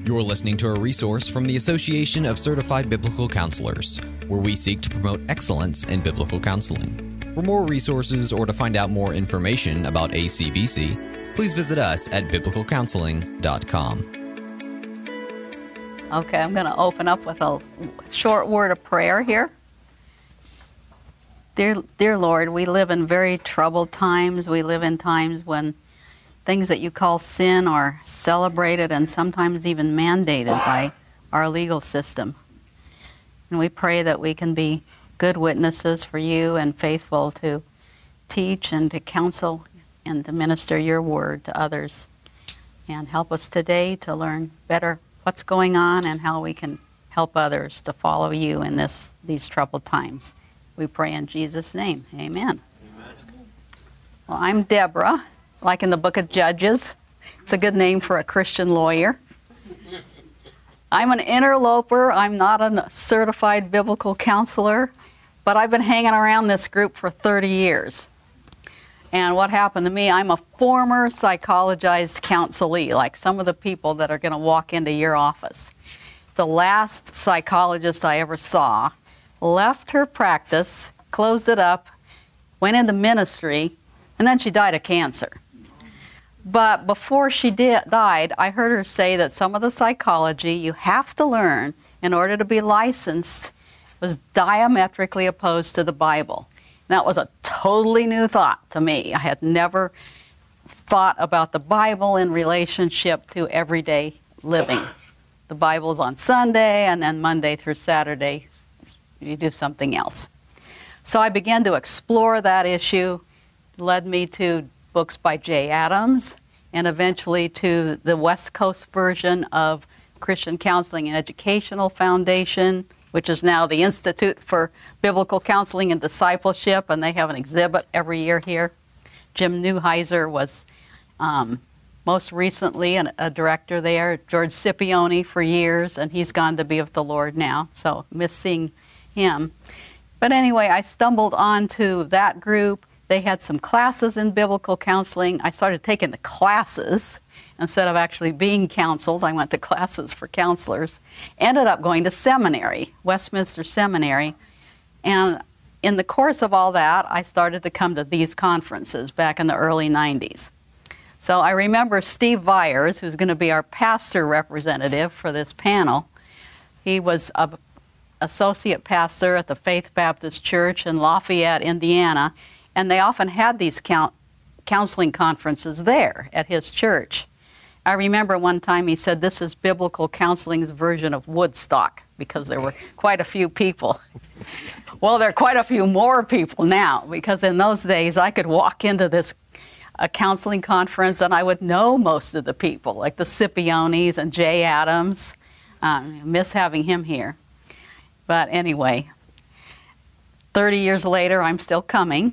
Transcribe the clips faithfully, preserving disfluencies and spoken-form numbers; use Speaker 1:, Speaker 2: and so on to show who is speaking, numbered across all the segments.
Speaker 1: You're listening to a resource from the Association of Certified Biblical Counselors, where we seek to promote excellence in biblical counseling. For more resources or to find out more information about A C B C, please visit us at biblical counseling dot com.
Speaker 2: Okay, I'm going to open up with a short word of prayer here. Dear, dear Lord, we live in very troubled times. We live in times when things that you call sin are celebrated and sometimes even mandated by our legal system. And we pray that we can be good witnesses for you and faithful to teach and to counsel and to minister your word to others. And help us today to learn better what's going on and how we can help others to follow you in this these troubled times. We pray in Jesus' name. Amen. Amen. Well, I'm Deborah, like in the book of Judges. It's a good name for a Christian lawyer. I'm an interloper. I'm not a certified biblical counselor, but I've been hanging around this group for thirty years. And what happened to me, I'm a former psychologized counselee, like some of the people that are going to walk into your office. The last psychologist I ever saw left her practice, closed it up, went into ministry, and then she died of cancer. But before she did, died, I heard her say that some of the psychology you have to learn in order to be licensed was diametrically opposed to the Bible. That was a totally new thought to me. I had never thought about the Bible in relationship to everyday living. The Bible's on Sunday, and then Monday through Saturday, you do something else. So I began to explore that issue, led me to books by Jay Adams, and eventually to the West Coast version of Christian Counseling and Educational Foundation, which is now the Institute for Biblical Counseling and Discipleship, and they have an exhibit every year here. Jim Neuheiser was um, most recently an, a director there, George Scipione for years, and he's gone to be with the Lord now, so miss seeing him. But anyway, I stumbled onto that group. They had some classes in biblical counseling. I started taking the classes instead of actually being counseled. I went to classes for counselors. Ended up going to seminary, Westminster Seminary. And in the course of all that, I started to come to these conferences back in the early nineties. So I remember Steve Viers, who's going to be our pastor representative for this panel. He was a associate pastor at the Faith Baptist Church in Lafayette, Indiana, and they often had these count, counseling conferences there at his church. I remember one time he said, this is biblical counseling's version of Woodstock, because there were quite a few people. Well, there are quite a few more people now, because in those days I could walk into this a counseling conference and I would know most of the people, like the Scipiones and Jay Adams. Um, I miss having him here. But anyway, thirty years later, I'm still coming.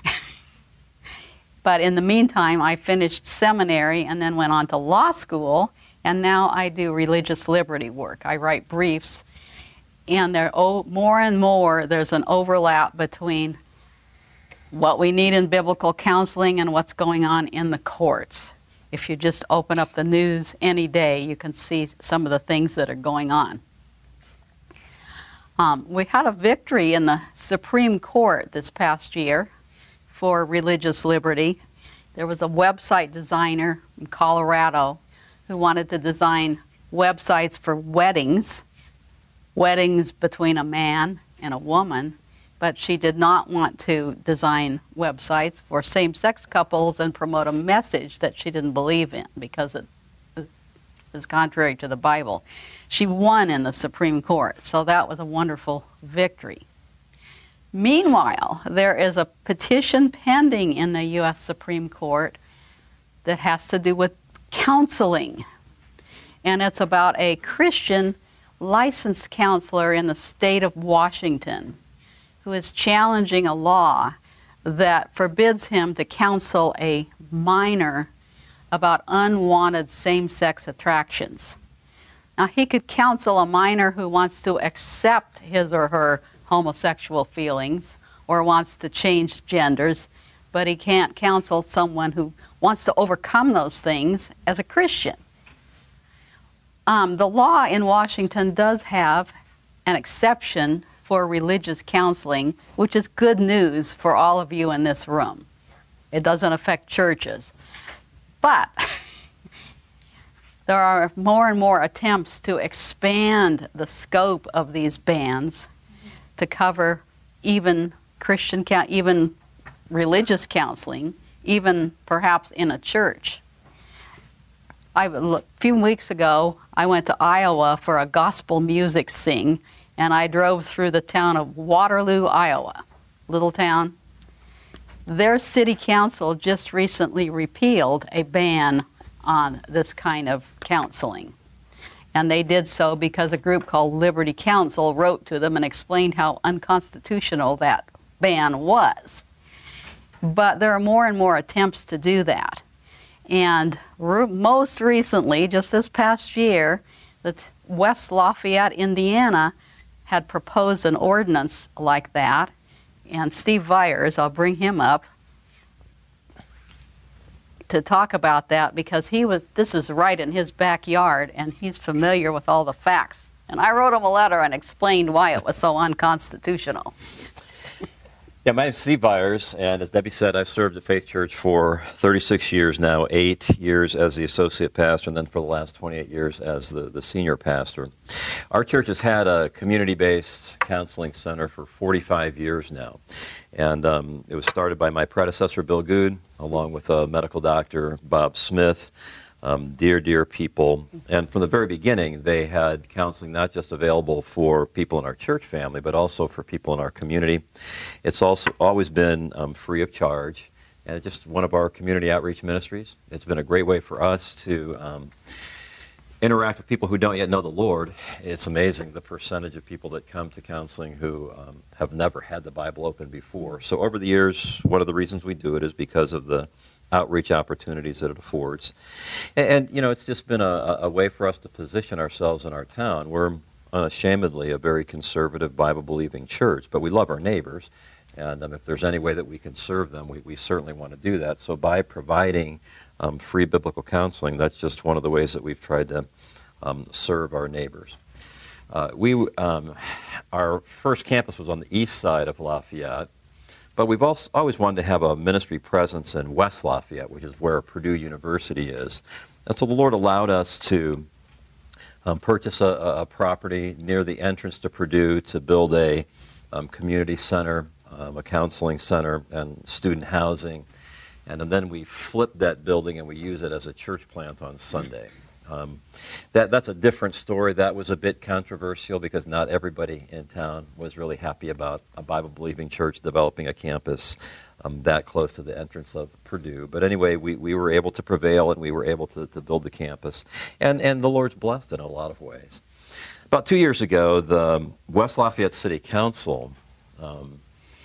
Speaker 2: But in the meantime, I finished seminary and then went on to law school, and now I do religious liberty work. I write briefs, and there oh, more and more there's an overlap between what we need in biblical counseling and what's going on in the courts. If you just open up the news any day, you can see some of the things that are going on. Um, we had a victory in the Supreme Court this past year for religious liberty. There was a website designer in Colorado who wanted to design websites for weddings, weddings between a man and a woman, but she did not want to design websites for same-sex couples and promote a message that she didn't believe in because it is contrary to the Bible. She won in the Supreme Court, so that was a wonderful victory. Meanwhile, there is a petition pending in the U S Supreme Court that has to do with counseling. And it's about a Christian licensed counselor in the state of Washington who is challenging a law that forbids him to counsel a minor about unwanted same-sex attractions. Now, he could counsel a minor who wants to accept his or her homosexual feelings or wants to change genders, but he can't counsel someone who wants to overcome those things as a Christian. Um, the law in Washington does have an exception for religious counseling, which is good news for all of you in this room. It doesn't affect churches. But there are more and more attempts to expand the scope of these bans to cover even Christian, even religious counseling, even perhaps in a church. I, a few weeks ago, I went to Iowa for a gospel music sing, and I drove through the town of Waterloo, Iowa, little town. Their city council just recently repealed a ban on this kind of counseling. And they did so because a group called Liberty Counsel wrote to them and explained how unconstitutional that ban was. But there are more and more attempts to do that. And re- most recently, just this past year, that West Lafayette, Indiana, had proposed an ordinance like that. And Steve Viers, I'll bring him up to talk about that, because he was, this is right in his backyard, and he's familiar with all the facts. And I wrote him a letter and explained why it was so unconstitutional.
Speaker 3: Yeah, my name's Steve Viers, and as Debbie said, I've served at Faith Church for thirty-six years now, eight years as the associate pastor, and then for the last twenty-eight years as the, the senior pastor. Our church has had a community-based counseling center for forty-five years now, and um, it was started by my predecessor, Bill Good, along with a medical doctor, Bob Smith. Um, dear, dear people. And from the very beginning, they had counseling not just available for people in our church family, but also for people in our community. It's also always been um, free of charge, and it's just one of our community outreach ministries. It's been a great way for us to um, interact with people who don't yet know the Lord. It's amazing the percentage of people that come to counseling who um, have never had the Bible open before. So over the years, one of the reasons we do it is because of the outreach opportunities that it affords. And, and you know, it's just been a, a way for us to position ourselves in our town. We're unashamedly a very conservative, Bible-believing church, but we love our neighbors, and um, if there's any way that we can serve them, we, we certainly want to do that. So by providing um, free biblical counseling, that's just one of the ways that we've tried to um, serve our neighbors. Uh, we, um, our first campus was on the east side of Lafayette, but we've also always wanted to have a ministry presence in West Lafayette, which is where Purdue University is. And so the Lord allowed us to um, purchase a, a property near the entrance to Purdue to build a um, community center, um, a counseling center, and student housing. And, and then we flipped that building and we use it as a church plant on Sunday. Um, that, that's a different story. That was a bit controversial because not everybody in town was really happy about a Bible-believing church developing a campus um, that close to the entrance of Purdue. But anyway, we, we were able to prevail, and we were able to, to build the campus. And, and the Lord's blessed in a lot of ways. About two years ago, the West Lafayette City Council, um,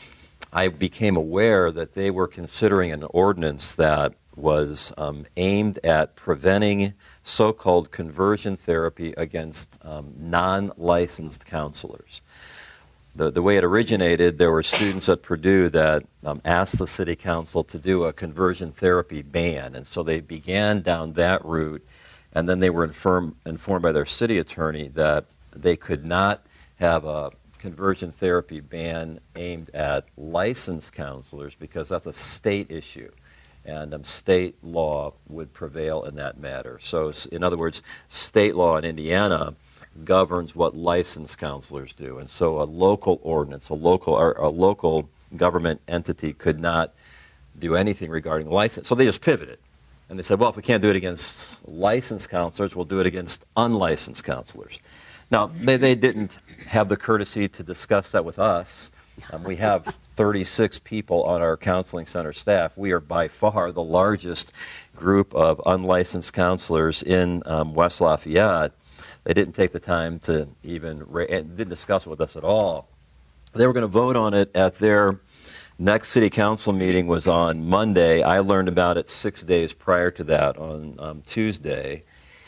Speaker 3: I became aware that they were considering an ordinance that was um, aimed at preventing so-called conversion therapy against um, non-licensed counselors. The, the way it originated, there were students at Purdue that um, asked the city council to do a conversion therapy ban, and so they began down that route, and then they were inform, informed by their city attorney that they could not have a conversion therapy ban aimed at licensed counselors because that's a state issue. And um, state law would prevail in that matter. So, in other words, state law in Indiana governs what licensed counselors do. And so a local ordinance, a local, or a local government entity could not do anything regarding license. So they just pivoted. And they said, well, if we can't do it against licensed counselors, we'll do it against unlicensed counselors. Now, they, they didn't have the courtesy to discuss that with us. Um, we have thirty-six people on our counseling center staff. We are by far the largest group of unlicensed counselors in um, West Lafayette. They didn't take the time to even, ra- and didn't discuss it with us at all. They were going to vote on it at their next city council meeting was on Monday. I learned about it six days prior to that on um, Tuesday.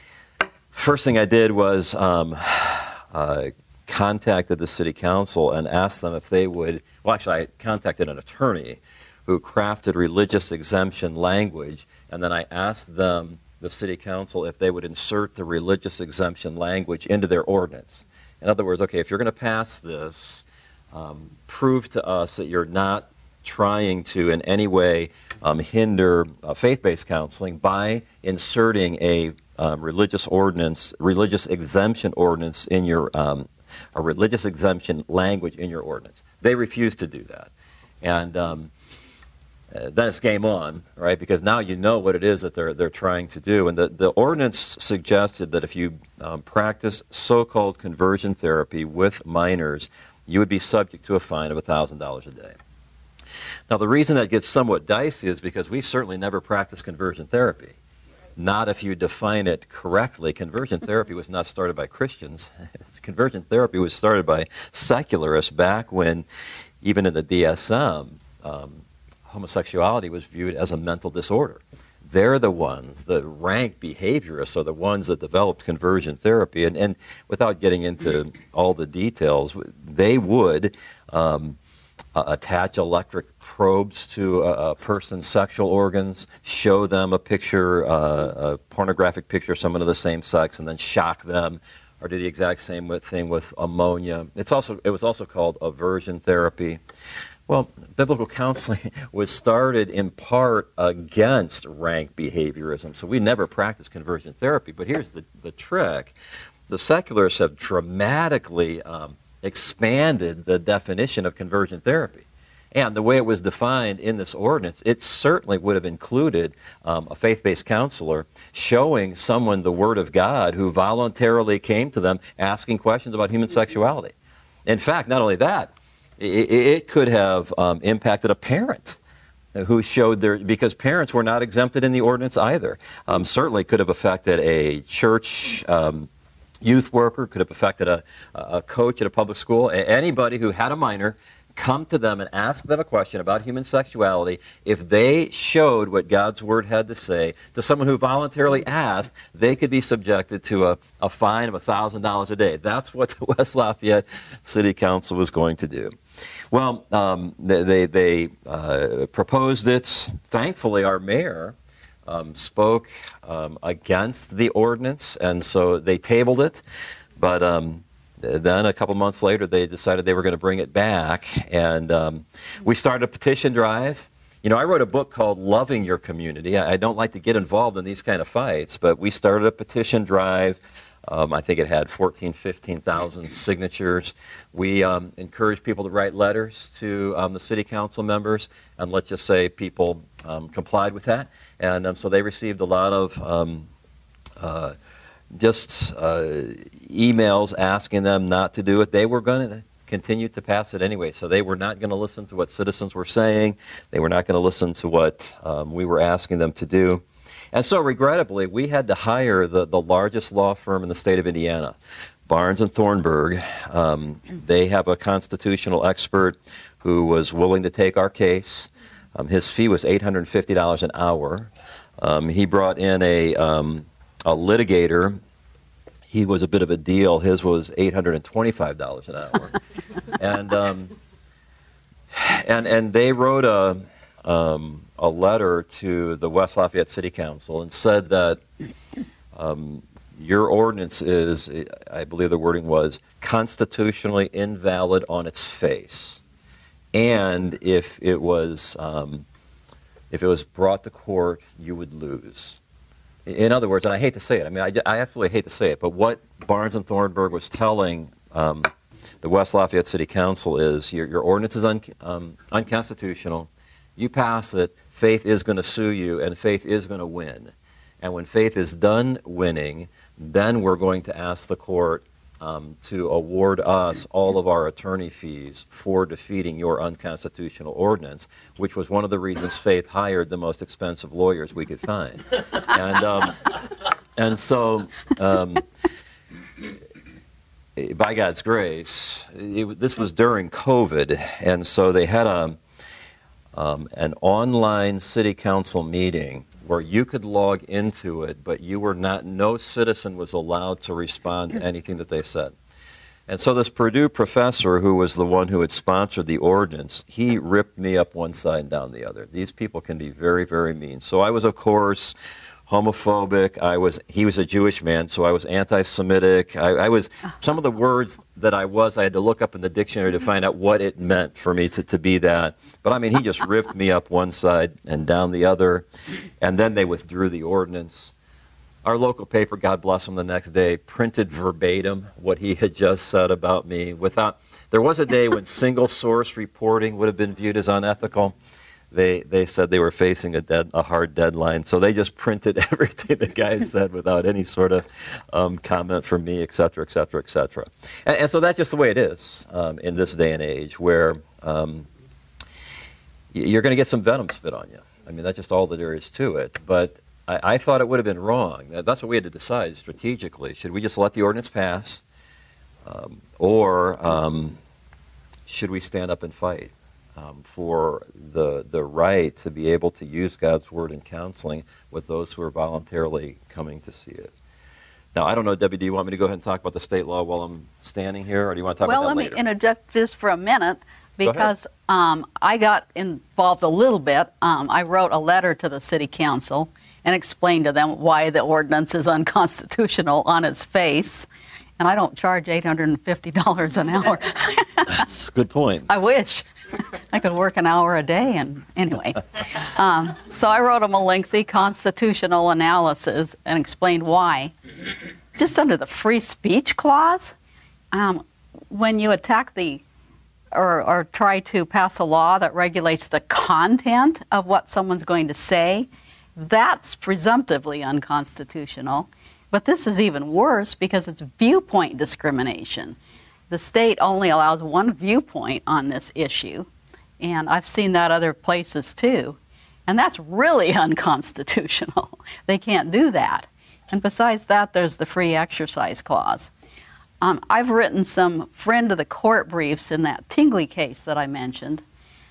Speaker 3: First thing I did was um, uh, contacted the city council and asked them if they would, well actually I contacted an attorney who crafted religious exemption language, and then I asked them the city council if they would insert the religious exemption language into their ordinance. In other words, okay, if you're going to pass this, um, prove to us that you're not trying to in any way um, hinder uh, faith-based counseling by inserting a um, religious ordinance, religious exemption ordinance in your, um, a religious exemption language in your ordinance. They refused to do that. And um, uh, then it's game on, right? Because now you know what it is that they're, they're trying to do. And the, the ordinance suggested that if you um, practice so-called conversion therapy with minors, you would be subject to a fine of one thousand dollars a day. Now, the reason that gets somewhat dicey is because we've certainly never practiced conversion therapy. Not if you define it correctly. Conversion therapy was not started by Christians. Conversion therapy was started by secularists back when, even in the D S M, um, homosexuality was viewed as a mental disorder. They're the ones, the rank behaviorists are the ones that developed conversion therapy. And, and without getting into all the details, they would um, uh, attach electric probes to a, a person's sexual organs, show them a picture, uh, a pornographic picture of someone of the same sex, and then shock them, or do the exact same thing with ammonia. It's also, it was also called aversion therapy. Well, biblical counseling was started in part against rank behaviorism, so we never practiced conversion therapy. But here's the, the trick. The secularists have dramatically um, expanded the definition of conversion therapy. And the way it was defined in this ordinance, it certainly would have included um, a faith-based counselor showing someone the Word of God who voluntarily came to them asking questions about human sexuality. In fact, not only that, it, it could have um, impacted a parent who showed their, because parents were not exempted in the ordinance either. Um, certainly could have affected a church um, youth worker, could have affected a, a coach at a public school, anybody who had a minor come to them and ask them a question about human sexuality. If they showed what God's Word had to say to someone who voluntarily asked, they could be subjected to a, a fine of one thousand dollars a day. That's what the West Lafayette City Council was going to do. Well, um, they, they, they uh, proposed it. Thankfully, our mayor um, spoke um, against the ordinance, and so they tabled it. But um, then a couple months later, they decided they were going to bring it back, and um, we started a petition drive. You know, I wrote a book called Loving Your Community. I, I don't like to get involved in these kind of fights, but we started a petition drive. Um, I think it had fourteen, fifteen thousand signatures. We um, encouraged people to write letters to um, the city council members, and let's just say people um, complied with that. And um, so they received a lot of um, uh, just uh, emails asking them not to do it. They were going to continue to pass it anyway, so they were not going to listen to what citizens were saying. They were not going to listen to what um, we were asking them to do. And so, regrettably, we had to hire the, the largest law firm in the state of Indiana, Barnes and Thornburg. Um, they have a constitutional expert who was willing to take our case. Um, his fee was eight hundred fifty dollars an hour. Um, he brought in a, um, a litigator. He was a bit of a deal. His was eight hundred twenty-five dollars an hour. and, um, and, and they wrote a... Um, a letter to the West Lafayette City Council and said that um, your ordinance is, I believe the wording was, constitutionally invalid on its face. And if it was, um, if it was brought to court, you would lose. In other words, and I hate to say it, I mean, I, I absolutely hate to say it, but what Barnes and Thornburg was telling um, the West Lafayette City Council is your, your ordinance is un, um, unconstitutional. You pass it, faith is going to sue you, and faith is going to win. And when faith is done winning, then we're going to ask the court um, to award us all of our attorney fees for defeating your unconstitutional ordinance, which was one of the reasons Faith hired the most expensive lawyers we could find. And, um, and so, um, by God's grace, it, this was during COVID, and so they had a Um, an online city council meeting where you could log into it, but you were not, no citizen was allowed to respond to anything that they said. And so this Purdue professor, who was the one who had sponsored the ordinance, he ripped me up one side and down the other. These people can be very, very mean. So I was, of course, homophobic. I was, he was a Jewish man, so I was anti-Semitic. I, I was, some of the words that I was, I had to look up in the dictionary to find out what it meant for me to, to be that. But I mean, he just ripped me up one side and down the other, and then they withdrew the ordinance. Our local paper, God bless him, the next day printed verbatim what he had just said about me. Without, there was a day when single source reporting would have been viewed as unethical. They they said they were facing a dead a hard deadline, so they just printed everything the guy said without any sort of um, comment from me, et cetera, et cetera, et cetera. And, and so that's just the way it is um, in this day and age, where um, you're going to get some venom spit on you. I mean, that's just all that there is to it. But I, I thought it would have been wrong. That's what we had to decide strategically. Should we just let the ordinance pass, um, or um, should we stand up and fight? Um, for the the right to be able to use God's word in counseling with those who are voluntarily coming to see it. Now, I don't know, Debbie, do you want me to go ahead and talk about the state law while I'm standing here, or do you want to talk
Speaker 2: well,
Speaker 3: about that
Speaker 2: later?
Speaker 3: later?
Speaker 2: Well, let me interject just for a minute, because um, I got involved a little bit. Um, I wrote a letter to the city council and explained to them why the ordinance is unconstitutional on its face. And I don't charge eight hundred fifty dollars an hour.
Speaker 3: That's a good point.
Speaker 2: I wish. I could work an hour a day, and anyway. Um, so I wrote them a lengthy constitutional analysis and explained why. Just under the free speech clause, um, when you attack the, or, or try to pass a law that regulates the content of what someone's going to say, that's presumptively unconstitutional. But this is even worse because it's viewpoint discrimination. The state only allows one viewpoint on this issue, and I've seen that other places too, and that's really unconstitutional. They can't do that. And besides that, there's the free exercise clause. Um, I've written some friend of the court briefs in that Tingley case that I mentioned,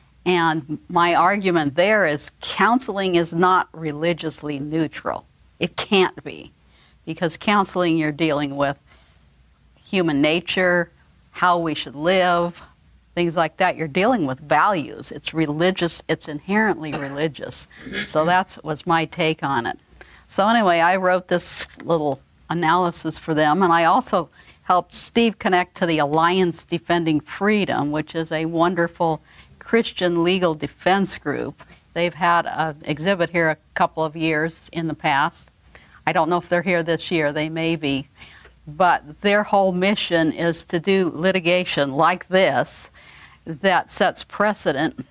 Speaker 2: and my argument there is counseling is not religiously neutral. It can't be, because counseling, you're dealing with human nature, how we should live, things like that. You're dealing with values. It's religious. It's inherently religious. So that was my take on it. So anyway, I wrote this little analysis for them, and I also helped Steve connect to the Alliance Defending Freedom, which is a wonderful Christian legal defense group. They've had an exhibit here a couple of years in the past. I don't know if they're here this year. They may be. But their whole mission is to do litigation like this that sets precedent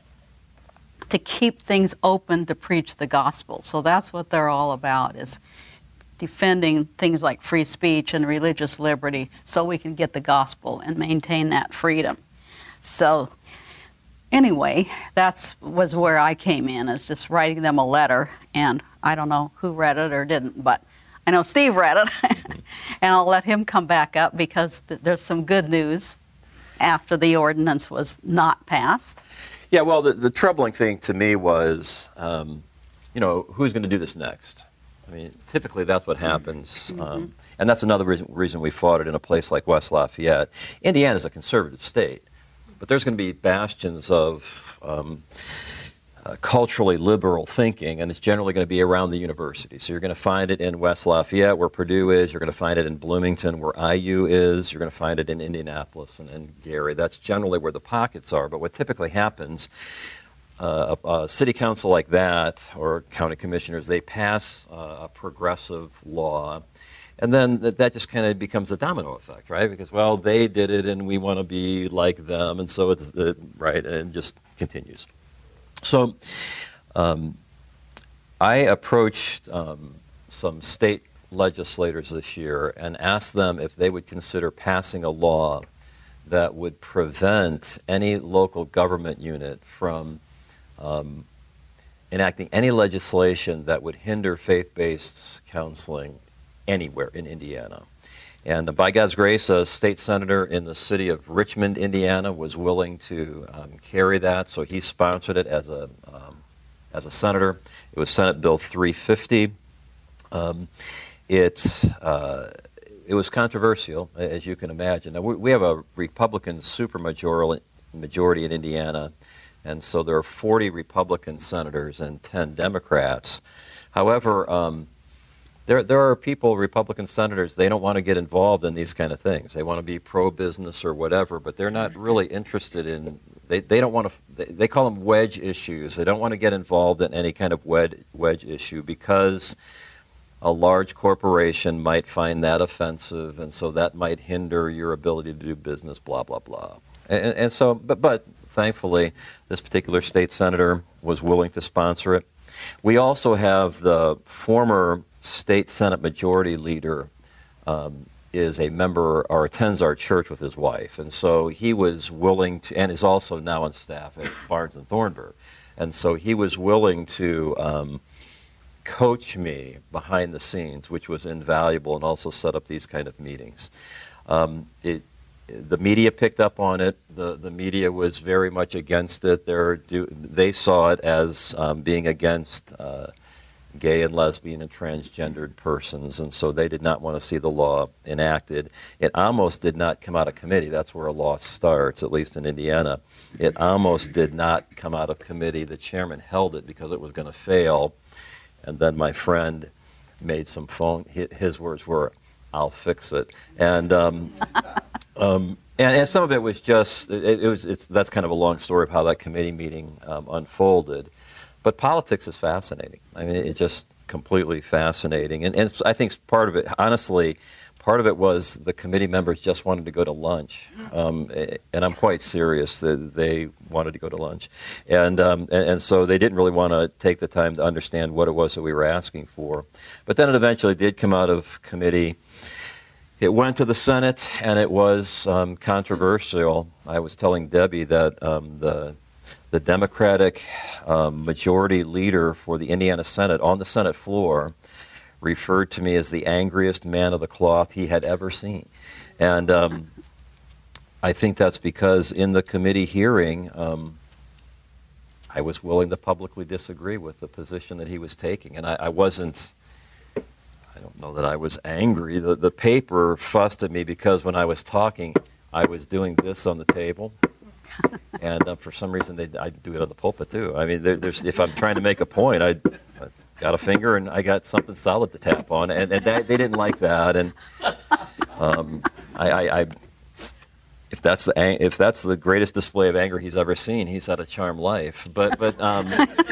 Speaker 2: to keep things open to preach the gospel. So that's what they're all about, is defending things like free speech and religious liberty so we can get the gospel and maintain that freedom. So anyway, that was where I came in, is just writing them a letter, and I don't know who read it or didn't, but I know Steve read it, and I'll let him come back up because th- there's some good news after the ordinance was not passed.
Speaker 3: Yeah, well, the, the troubling thing to me was, um, you know, who's going to do this next? I mean, typically that's what happens, mm-hmm. um, and that's another reason, reason we fought it in a place like West Lafayette. Indiana is a conservative state, but there's going to be bastions of um, Uh, culturally liberal thinking, and it's generally going to be around the university. So you're going to find it in West Lafayette, where Purdue is. You're going to find it in Bloomington, where I U is. You're going to find it in Indianapolis and, and Gary. That's generally where the pockets are. But what typically happens, uh, a, a city council like that, or county commissioners, they pass uh, a progressive law, and then that, that just kind of becomes a domino effect, right? Because, well, they did it, and we want to be like them, and so it's the, right, and just continues. So um, I approached um, some state legislators this year and asked them if they would consider passing a law that would prevent any local government unit from um, enacting any legislation that would hinder faith-based counseling anywhere in Indiana. And by God's grace, a state senator in the city of Richmond, Indiana, was willing to um, carry that, so he sponsored it as a um, as a senator. It was Senate Bill three fifty. Um, it uh, it was controversial, as you can imagine. Now, we, we have a Republican supermajority majority in Indiana, and so there are forty Republican senators and ten Democrats. However, um, There, there are people, Republican senators, they don't want to get involved in these kind of things. They want to be pro-business or whatever, but they're not really interested in, they, they don't want to, they, they call them wedge issues. They don't want to get involved in any kind of wedge, wedge issue because a large corporation might find that offensive, and so that might hinder your ability to do business, blah, blah, blah. And, and so, but, but thankfully, this particular state senator was willing to sponsor it. We also have the former state Senate Majority Leader um, is a member or attends our church with his wife, and so he was willing to, and is also now on staff at Barnes and Thornburg, and so he was willing to um, coach me behind the scenes, which was invaluable, and also set up these kind of meetings. Um, it, the media picked up on it. The, the media was very much against it. They're, they saw it as um, being against uh, gay and lesbian and transgendered persons, and so they did not want to see the law enacted. It almost did not come out of committee. That's where a law starts, at least in Indiana. It almost did not come out of committee. The chairman held it because it was going to fail, and then my friend made some phone, his words were, "I'll fix it." And um, um, and, and some of it was just, it, it was, it's, that's kind of a long story of how that committee meeting um, unfolded. But politics is fascinating. I mean, it's just completely fascinating. And, and I think part of it, honestly, part of it was the committee members just wanted to go to lunch. Um, and I'm quite serious that they wanted to go to lunch. And, um, and, and so they didn't really want to take the time to understand what it was that we were asking for. But then it eventually did come out of committee. It went to the Senate, and it was um, controversial. I was telling Debbie that um, the The Democratic um, majority leader for the Indiana Senate on the Senate floor referred to me as the angriest man of the cloth he had ever seen. And um, I think that's because in the committee hearing, um, I was willing to publicly disagree with the position that he was taking. And I, I wasn't, I don't know that I was angry. The, the paper fussed at me because when I was talking, I was doing this on the table. And uh, for some reason, they, I do it on the pulpit, too. I mean, there, there's, if I'm trying to make a point, I, I got a finger and I got something solid to tap on. And, and that, they didn't like that. And um, I, I, I, if that's the if that's the greatest display of anger he's ever seen, he's had a charmed life. But but um,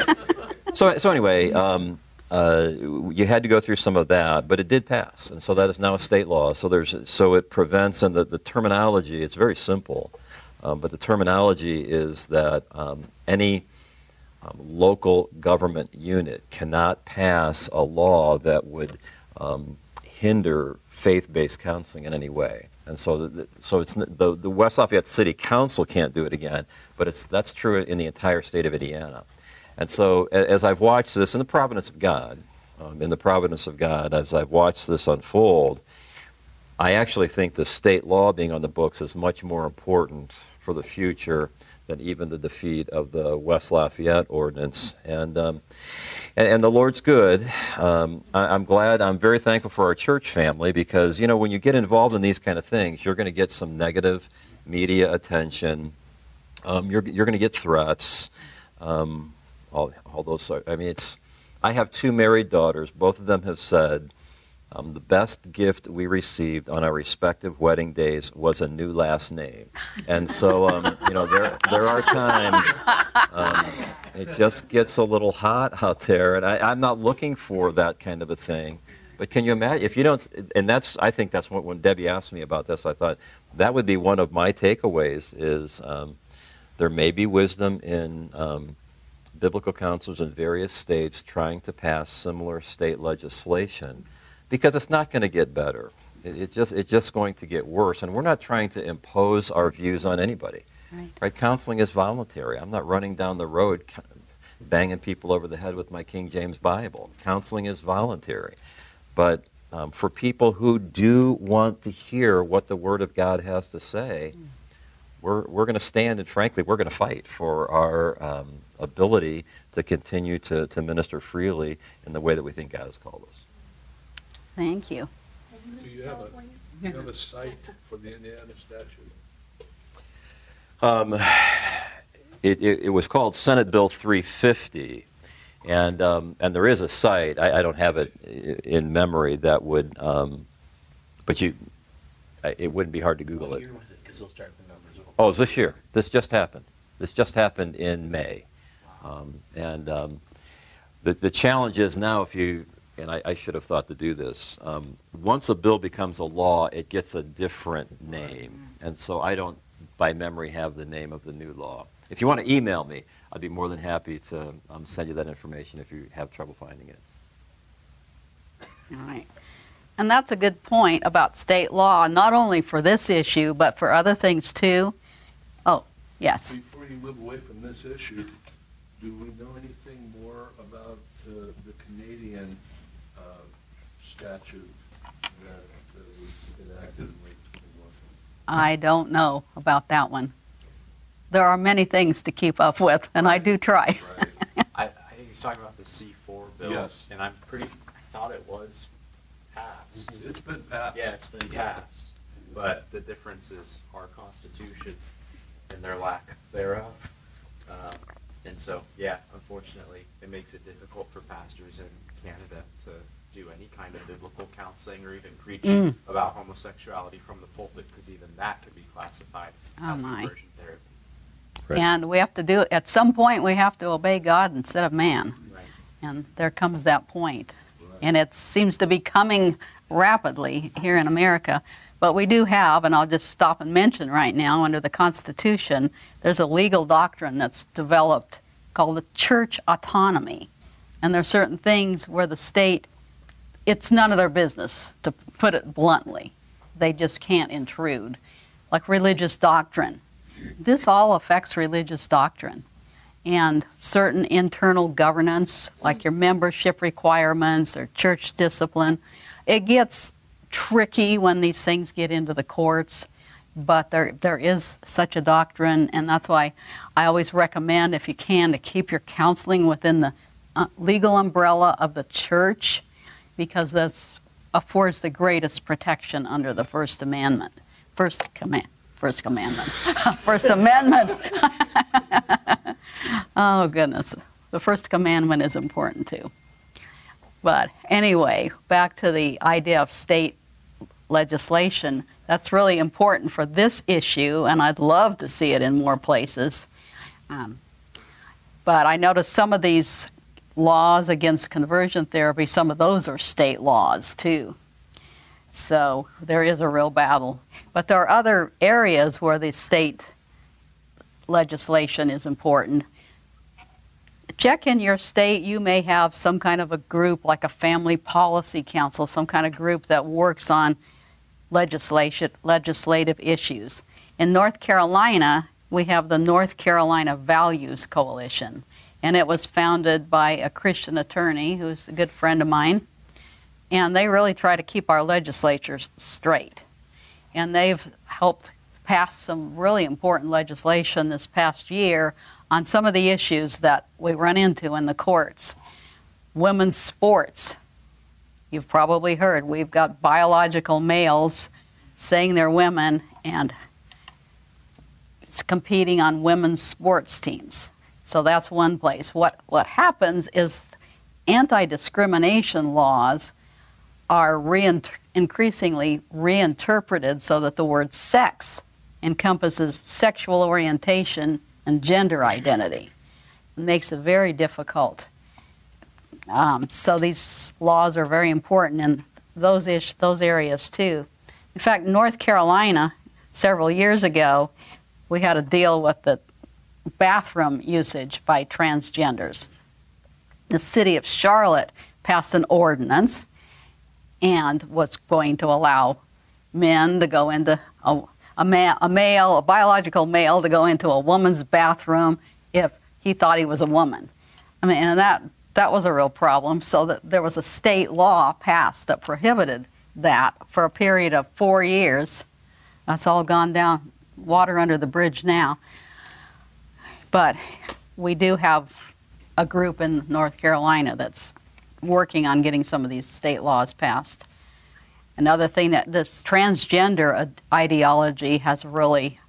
Speaker 3: so so anyway, um, uh, you had to go through some of that, but it did pass, and so that is now a state law. So there's so it prevents, and the, the terminology, it's very simple. Um, but the terminology is that um, any um, local government unit cannot pass a law that would um, hinder faith-based counseling in any way. And so, the, so it's the, the West Lafayette City Council can't do it again, but it's that's true in the entire state of Indiana. And so, as I've watched this in the providence of God, um, in the providence of God, as I've watched this unfold, I actually think the state law being on the books is much more important for the future than even the defeat of the West Lafayette ordinance. And um, and, and the Lord's good. Um, I, I'm glad, I'm very thankful for our church family because, you know, when you get involved in these kind of things, you're going to get some negative media attention. Um, you're you're going to get threats. Um, all, all those, I mean, it's, I have two married daughters. Both of them have said, Um, the best gift we received on our respective wedding days was a new last name. And so, um, you know, there there are times um, it just gets a little hot out there, and I, I'm not looking for that kind of a thing. But can you imagine, if you don't, and that's, I think that's what, when Debbie asked me about this, I thought that would be one of my takeaways is um, there may be wisdom in um, biblical counselors in various states trying to pass similar state legislation. Because it's not going to get better. It, it's just it's just going to get worse. And we're not trying to impose our views on anybody. Right. Right? Counseling is voluntary. I'm not running down the road banging people over the head with my King James Bible. Counseling is voluntary. But um, for people who do want to hear what the Word of God has to say, mm. we're we're going to stand, and frankly, we're going to fight for our um, ability to continue to, to minister freely in the way that we think God has called us.
Speaker 2: Thank you.
Speaker 4: Do you have a, do you have a site for the Indiana statute?
Speaker 3: Um, it, it, it was called Senate Bill three fifty, And, um, and there is a site, I, I don't have it i- in memory, that would, um, but you, I- it wouldn't be hard to Google
Speaker 5: What
Speaker 3: it.
Speaker 5: year was it? Because they'll start the numbers.
Speaker 3: Oh, it's this year. This just happened. This just happened in May. Um, and um, the, the challenge is now if you, and I, I should have thought to do this, um, once a bill becomes a law, it gets a different name. And so I don't, by memory, have the name of the new law. If you want to email me, I'd be more than happy to um, send you that information if you have trouble finding it.
Speaker 2: All right. And that's a good point about state law, not only for this issue, but for other things too. Oh, yes.
Speaker 4: Before you move away from this issue, do we know anything more about the, the Canadian uh, statute that uh, was enacted in late twenty-one?
Speaker 2: I don't know about that one. There are many things to keep up with, and I do try.
Speaker 4: Right.
Speaker 6: I, I think he's talking about the C four bill,
Speaker 4: Yes.
Speaker 6: and I'm pretty, I thought it was passed.
Speaker 4: It's been passed.
Speaker 6: Yeah, it's been passed, but the difference is our Constitution and their lack thereof. Um, and so, yeah, unfortunately, it makes it difficult for pastors in Canada to do any kind of biblical counseling or even preach
Speaker 2: Mm.
Speaker 6: about homosexuality from the pulpit, because even that could be classified
Speaker 2: Oh,
Speaker 6: as
Speaker 2: my.
Speaker 6: conversion therapy.
Speaker 3: Right.
Speaker 2: And we have to do it, at some point, we have to obey God instead of man.
Speaker 6: Right.
Speaker 2: And there comes that point.
Speaker 4: Right.
Speaker 2: And it seems to be coming rapidly here in America. But we do have, and I'll just stop and mention right now, under the Constitution, there's a legal doctrine that's developed called the church autonomy. And there are certain things where the state, it's none of their business, to put it bluntly. They just can't intrude. Like religious doctrine. This all affects religious doctrine. And certain internal governance, like your membership requirements or church discipline, it gets tricky when these things get into the courts, but there there is such a doctrine, and that's why I always recommend, if you can, to keep your counseling within the uh, legal umbrella of the church, because that affords the greatest protection under the First Amendment. First command. First Commandment. First Amendment. Oh, goodness. The First Commandment is important, too. But anyway, back to the idea of state legislation. That's really important for this issue, and I'd love to see it in more places. Um, but I noticed some of these laws against conversion therapy, some of those are state laws, too. So there is a real battle. But there are other areas where the state legislation is important. Check in your state. You may have some kind of a group like a family policy council, some kind of group that works on legislation, legislative issues. In North Carolina, we have the North Carolina Values Coalition, and it was founded by a Christian attorney who's a good friend of mine. And they really try to keep our legislatures straight. And they've helped pass some really important legislation this past year on some of the issues that we run into in the courts. Women's sports. You've probably heard we've got biological males saying they're women and it's competing on women's sports teams. So that's one place. What, what happens is anti-discrimination laws are reint- increasingly reinterpreted so that the word sex encompasses sexual orientation and gender identity. It makes it very difficult. Um, so these laws are very important in those, ish- those areas too. In fact, North Carolina, several years ago, we had to deal with the bathroom usage by transgenders. The city of Charlotte passed an ordinance and was going to allow men to go into a, a, ma- a male, a biological male, to go into a woman's bathroom if he thought he was a woman. I mean, and that that was a real problem. So that there was a state law passed that prohibited that for a period of four years. That's all gone down, water under the bridge now. But we do have a group in North Carolina that's working on getting some of these state laws passed. Another thing, that this transgender ideology has really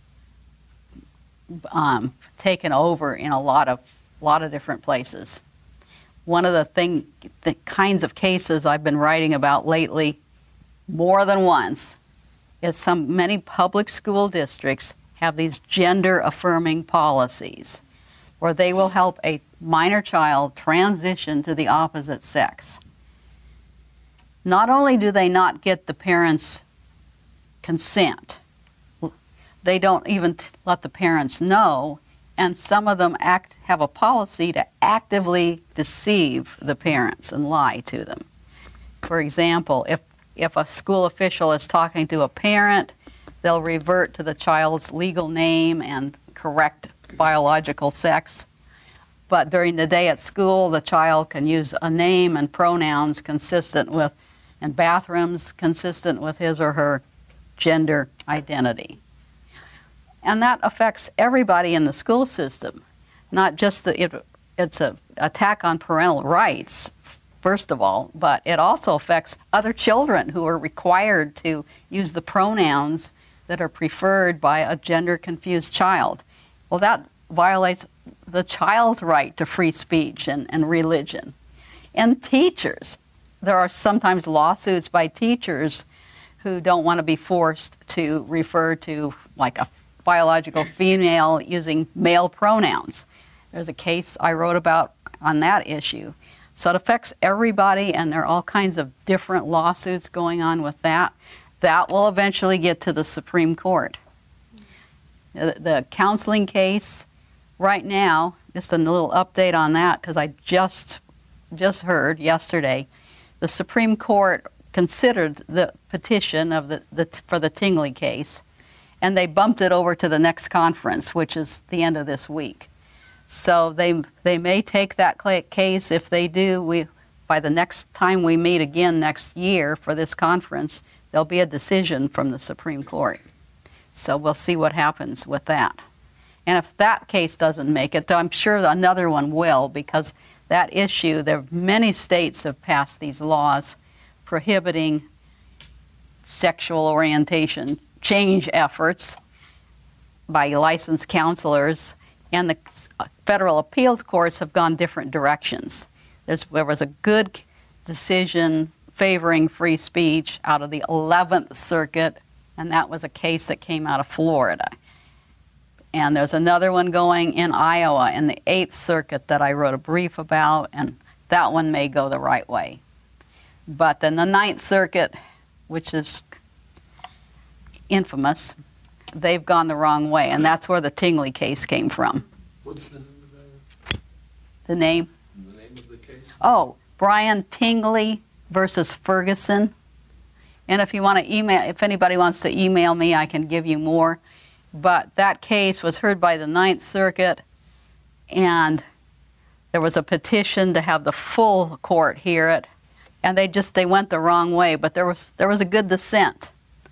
Speaker 2: um, taken over in a lot of lot of different places. one of the thing, the kinds of cases I've been writing about lately, more than once, is some many public school districts have these gender-affirming policies where they will help a minor child transition to the opposite sex. Not only do they not get the parents' consent, they don't even t- let the parents know, and some of them act, have a policy to actively deceive the parents and lie to them. For example, if, if a school official is talking to a parent, they'll revert to the child's legal name and correct biological sex. But during the day at school, the child can use a name and pronouns consistent with, and bathrooms consistent with his or her gender identity. And that affects everybody in the school system, not just the, it, it's an attack on parental rights, first of all, but it also affects other children who are required to use the pronouns that are preferred by a gender-confused child. Well, that violates the child's right to free speech and, and religion. And teachers, there are sometimes lawsuits by teachers who don't want to be forced to refer to like a biological female using male pronouns. There's a case I wrote about on that issue. So it affects everybody, and there are all kinds of different lawsuits going on with that. That will eventually get to the Supreme Court. The, the counseling case right now, just a little update on that, because I just just heard yesterday, the Supreme Court considered the petition of the, the for the Tingley case, and they bumped it over to the next conference, which is the end of this week. So they they may take that case. If they do, we by the next time we meet again next year for this conference, there'll be a decision from the Supreme Court. So we'll see what happens with that. And if that case doesn't make it, though I'm sure another one will, because that issue, there many states have passed these laws prohibiting sexual orientation change efforts by licensed counselors, and the federal appeals courts have gone different directions. There's, there was a good decision favoring free speech out of the eleventh Circuit, and that was a case that came out of Florida. And there's another one going in Iowa in the eighth Circuit that I wrote a brief about, and that one may go the right way. But then the ninth Circuit, which is infamous, they've gone the wrong way, and that's where the Tingley case came from.
Speaker 4: What's the name of that?
Speaker 2: The name?
Speaker 4: The name of the case?
Speaker 2: Oh, Brian Tingley versus Ferguson. And if you want to email, if anybody wants to email me, I can give you more. But that case was heard by the ninth Circuit, and there was a petition to have the full court hear it, and they just, they went the wrong way, but there was, there was a good dissent.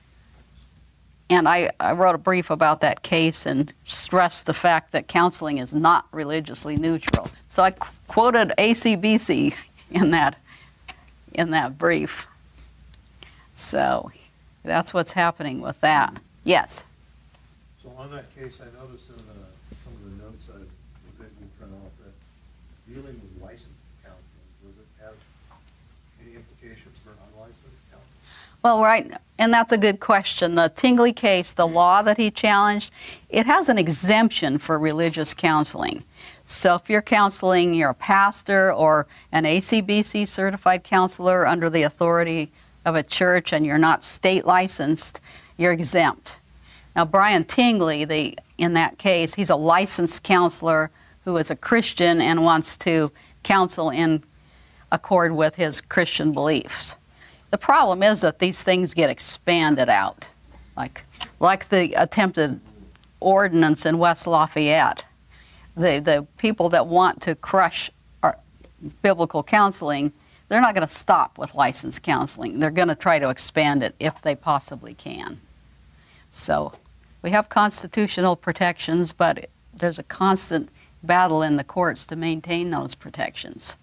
Speaker 2: And I, I wrote a brief about that case and stressed the fact that counseling is not religiously neutral. So I qu- quoted A C B C in that, in that brief. So that's what's happening with that. Yes?
Speaker 4: So on that case, I noticed in uh, some of the notes I that you print off that it's dealing with licensed counseling. Does it have any implications for unlicensed counseling?
Speaker 2: Well, right, and that's a good question. The Tingley case, the law that he challenged, it has an exemption for religious counseling. So if you're counseling, you're a pastor or an A C B C certified counselor under the authority of a church and you're not state licensed, you're exempt. Now, Brian Tingley, the, in that case, he's a licensed counselor who is a Christian and wants to counsel in accord with his Christian beliefs. The problem is that these things get expanded out, like, like the attempted ordinance in West Lafayette. The, the people that want to crush our biblical counseling, they're not going to stop with licensed counseling. They're going to try to expand it if they possibly can. So we have constitutional protections, but there's a constant battle in the courts to maintain those protections.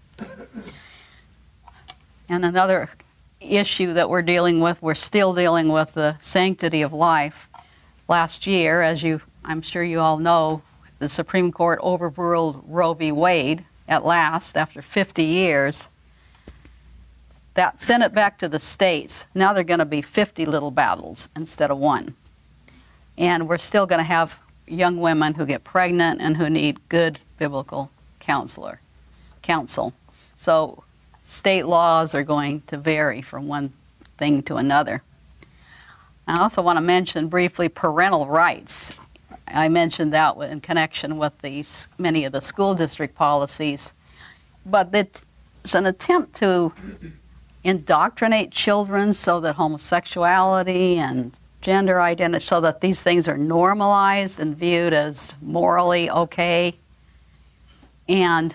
Speaker 2: And another issue that we're dealing with, we're still dealing with the sanctity of life. Last year, as you, I'm sure you all know, the Supreme Court overruled Roe v. Wade, at last, after fifty years, that sent it back to the states. Now they're going to be fifty little battles instead of one. And we're still going to have young women who get pregnant and who need good biblical counselor, counsel. So state laws are going to vary from one thing to another. I also want to mention briefly parental rights. I mentioned that in connection with the, many of the school district policies. But it's an attempt to indoctrinate children so that homosexuality and gender identity, so that these things are normalized and viewed as morally okay. And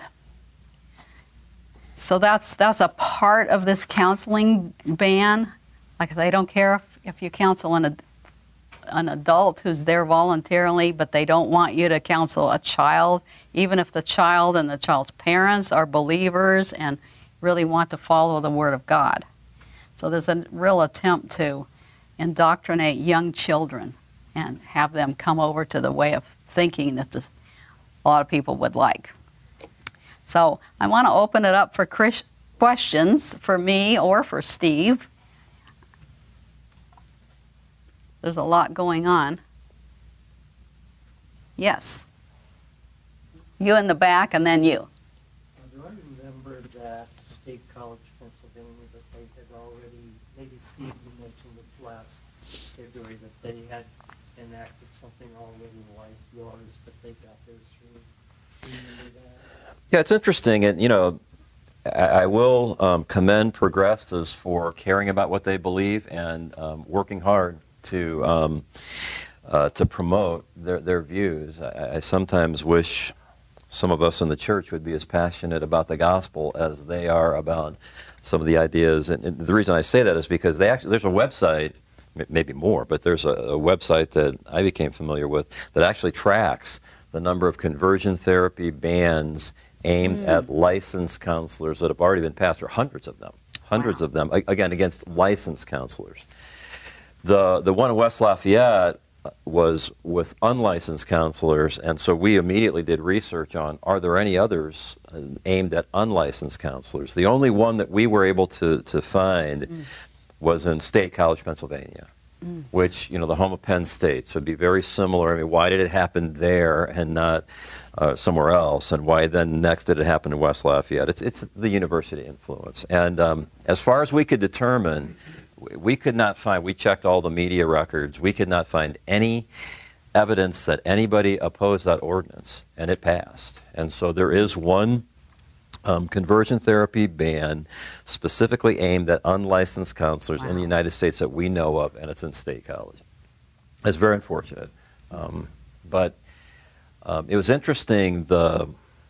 Speaker 2: so that's that's a part of this counseling ban. Like, they don't care if, if you counsel an, an adult who's there voluntarily, but they don't want you to counsel a child, even if the child and the child's parents are believers and really want to follow the Word of God. So there's a real attempt to indoctrinate young children and have them come over to the way of thinking that this, a lot of people would like. So I want to open it up for Chris, questions for me or for Steve. There's a lot going on. Yes. You in the back, and then you.
Speaker 5: Do I remember that State College, Pennsylvania, that they had already, maybe Steve, you mentioned this last February, that they had enacted something already like yours, but they got theirs through. Do you remember that?
Speaker 3: Yeah, it's interesting, and you know, I, I will um, commend progressives for caring about what they believe and um, working hard to um, uh, to promote their their views. I, I sometimes wish some of us in the church would be as passionate about the gospel as they are about some of the ideas. And, and the reason I say that is because they actually there's a website, maybe more, but there's a, a website that I became familiar with that actually tracks the number of conversion therapy bans aimed mm. at licensed counselors that have already been passed, or hundreds of them, hundreds wow. of them, again, against licensed counselors. The the one in West Lafayette was with unlicensed counselors, and so we immediately did research on, are there any others aimed at unlicensed counselors? The only one that we were able to, to find mm. was in State College, Pennsylvania, mm. which, you know, the home of Penn State, so it'd be very similar. I mean, why did it happen there and not uh, somewhere else? And why then next did it happen in West Lafayette? It's, it's the university influence. And um, as far as we could determine, we could not find, we checked all the media records, we could not find any evidence that anybody opposed that ordinance, and it passed. And so there is one um, conversion therapy ban specifically aimed at unlicensed counselors wow. in the United States that we know of, and it's in State College. It's very unfortunate. Um, but um, it was interesting, the,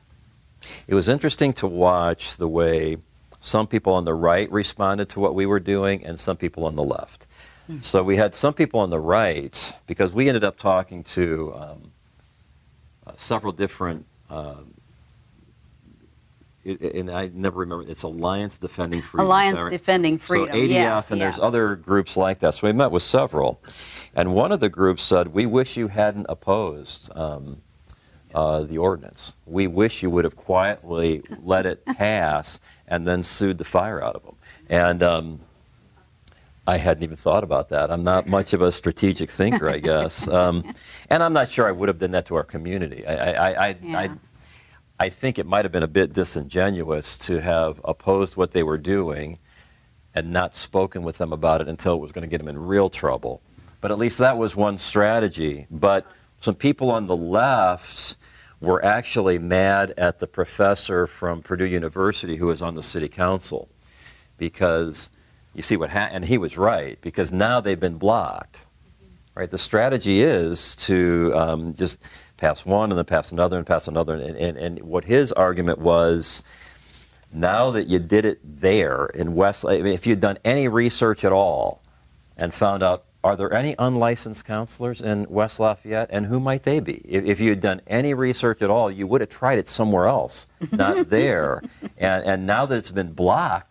Speaker 3: it was interesting to watch the way some people on the right responded to what we were doing and some people on the left. Mm. So we had some people on the right, because we ended up talking to um, uh, several different, um, it, and I never remember, it's Alliance Defending Freedom.
Speaker 2: Alliance Defending Freedom,
Speaker 3: so A D F,
Speaker 2: yes,
Speaker 3: and
Speaker 2: yes.
Speaker 3: there's other groups like that. So we met with several. And one of the groups said, we wish you hadn't opposed um, Uh, the ordinance. We wish you would have quietly let it pass and then sued the fire out of them. And um, I hadn't even thought about that. I'm not much of a strategic thinker, I guess. Um, and I'm not sure I would have done that to our community. I, I, I,
Speaker 2: yeah.
Speaker 3: I, I think it might have been a bit disingenuous to have opposed what they were doing and not spoken with them about it until it was going to get them in real trouble. But at least that was one strategy. But some people on the left were actually mad at the professor from Purdue University who was on the city council, because you see what happened, and he was right, because now they've been blocked. Right? The strategy is to um, just pass one and then pass another and pass another, and, and, and what his argument was, now that you did it there in West, I mean, if you'd done any research at all and found out, are there any unlicensed counselors in West Lafayette, and who might they be? If, if you had done any research at all, you would have tried it somewhere else, not there. And, and now that it's been blocked,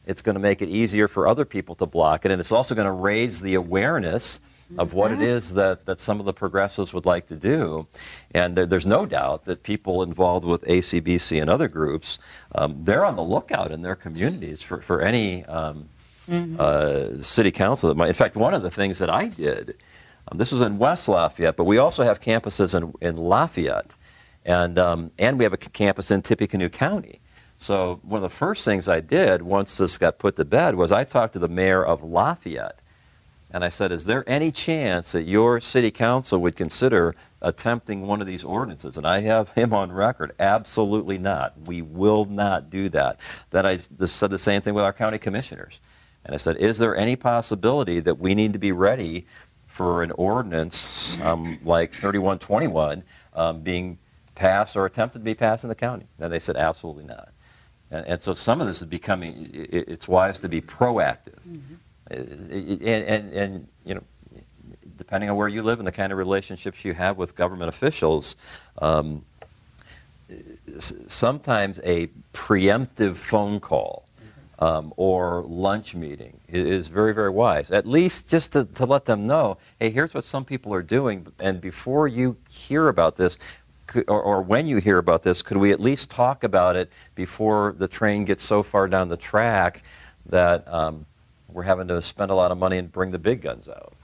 Speaker 3: It's going to make it easier for other people to block it, and it's also going to raise the awareness of what it is that, that some of the progressives would like to do. And there, there's no doubt that people involved with A C B C and other groups, um, they're on the lookout in their communities for, for any um, mm-hmm. uh, city council that might. In fact, one of the things that I did, um, this was in West Lafayette, but we also have campuses in, in Lafayette, and, um, and we have a campus in Tippecanoe County. So one of the first things I did once this got put to bed was I talked to the mayor of Lafayette. And I said, is there any chance that your city council would consider attempting one of these ordinances? And I have him on record, absolutely not. We will not do that. Then I said the same thing with our county commissioners. And I said, is there any possibility that we need to be ready for an ordinance um, like thirty-one twenty-one um, being passed or attempted to be passed in the county? And they said, absolutely not. And, and so some of this is becoming, it, it's wise to be proactive. Mm-hmm. And, and, and, you know, depending on where you live and the kind of relationships you have with government officials, um, sometimes a preemptive phone call um, or lunch meeting is very, very wise. At least just to, to let them know, hey, here's what some people are doing, and before you hear about this, or, or when you hear about this, could we at least talk about it before the train gets so far down the track that um, we're having to spend a lot of money and bring the big guns out?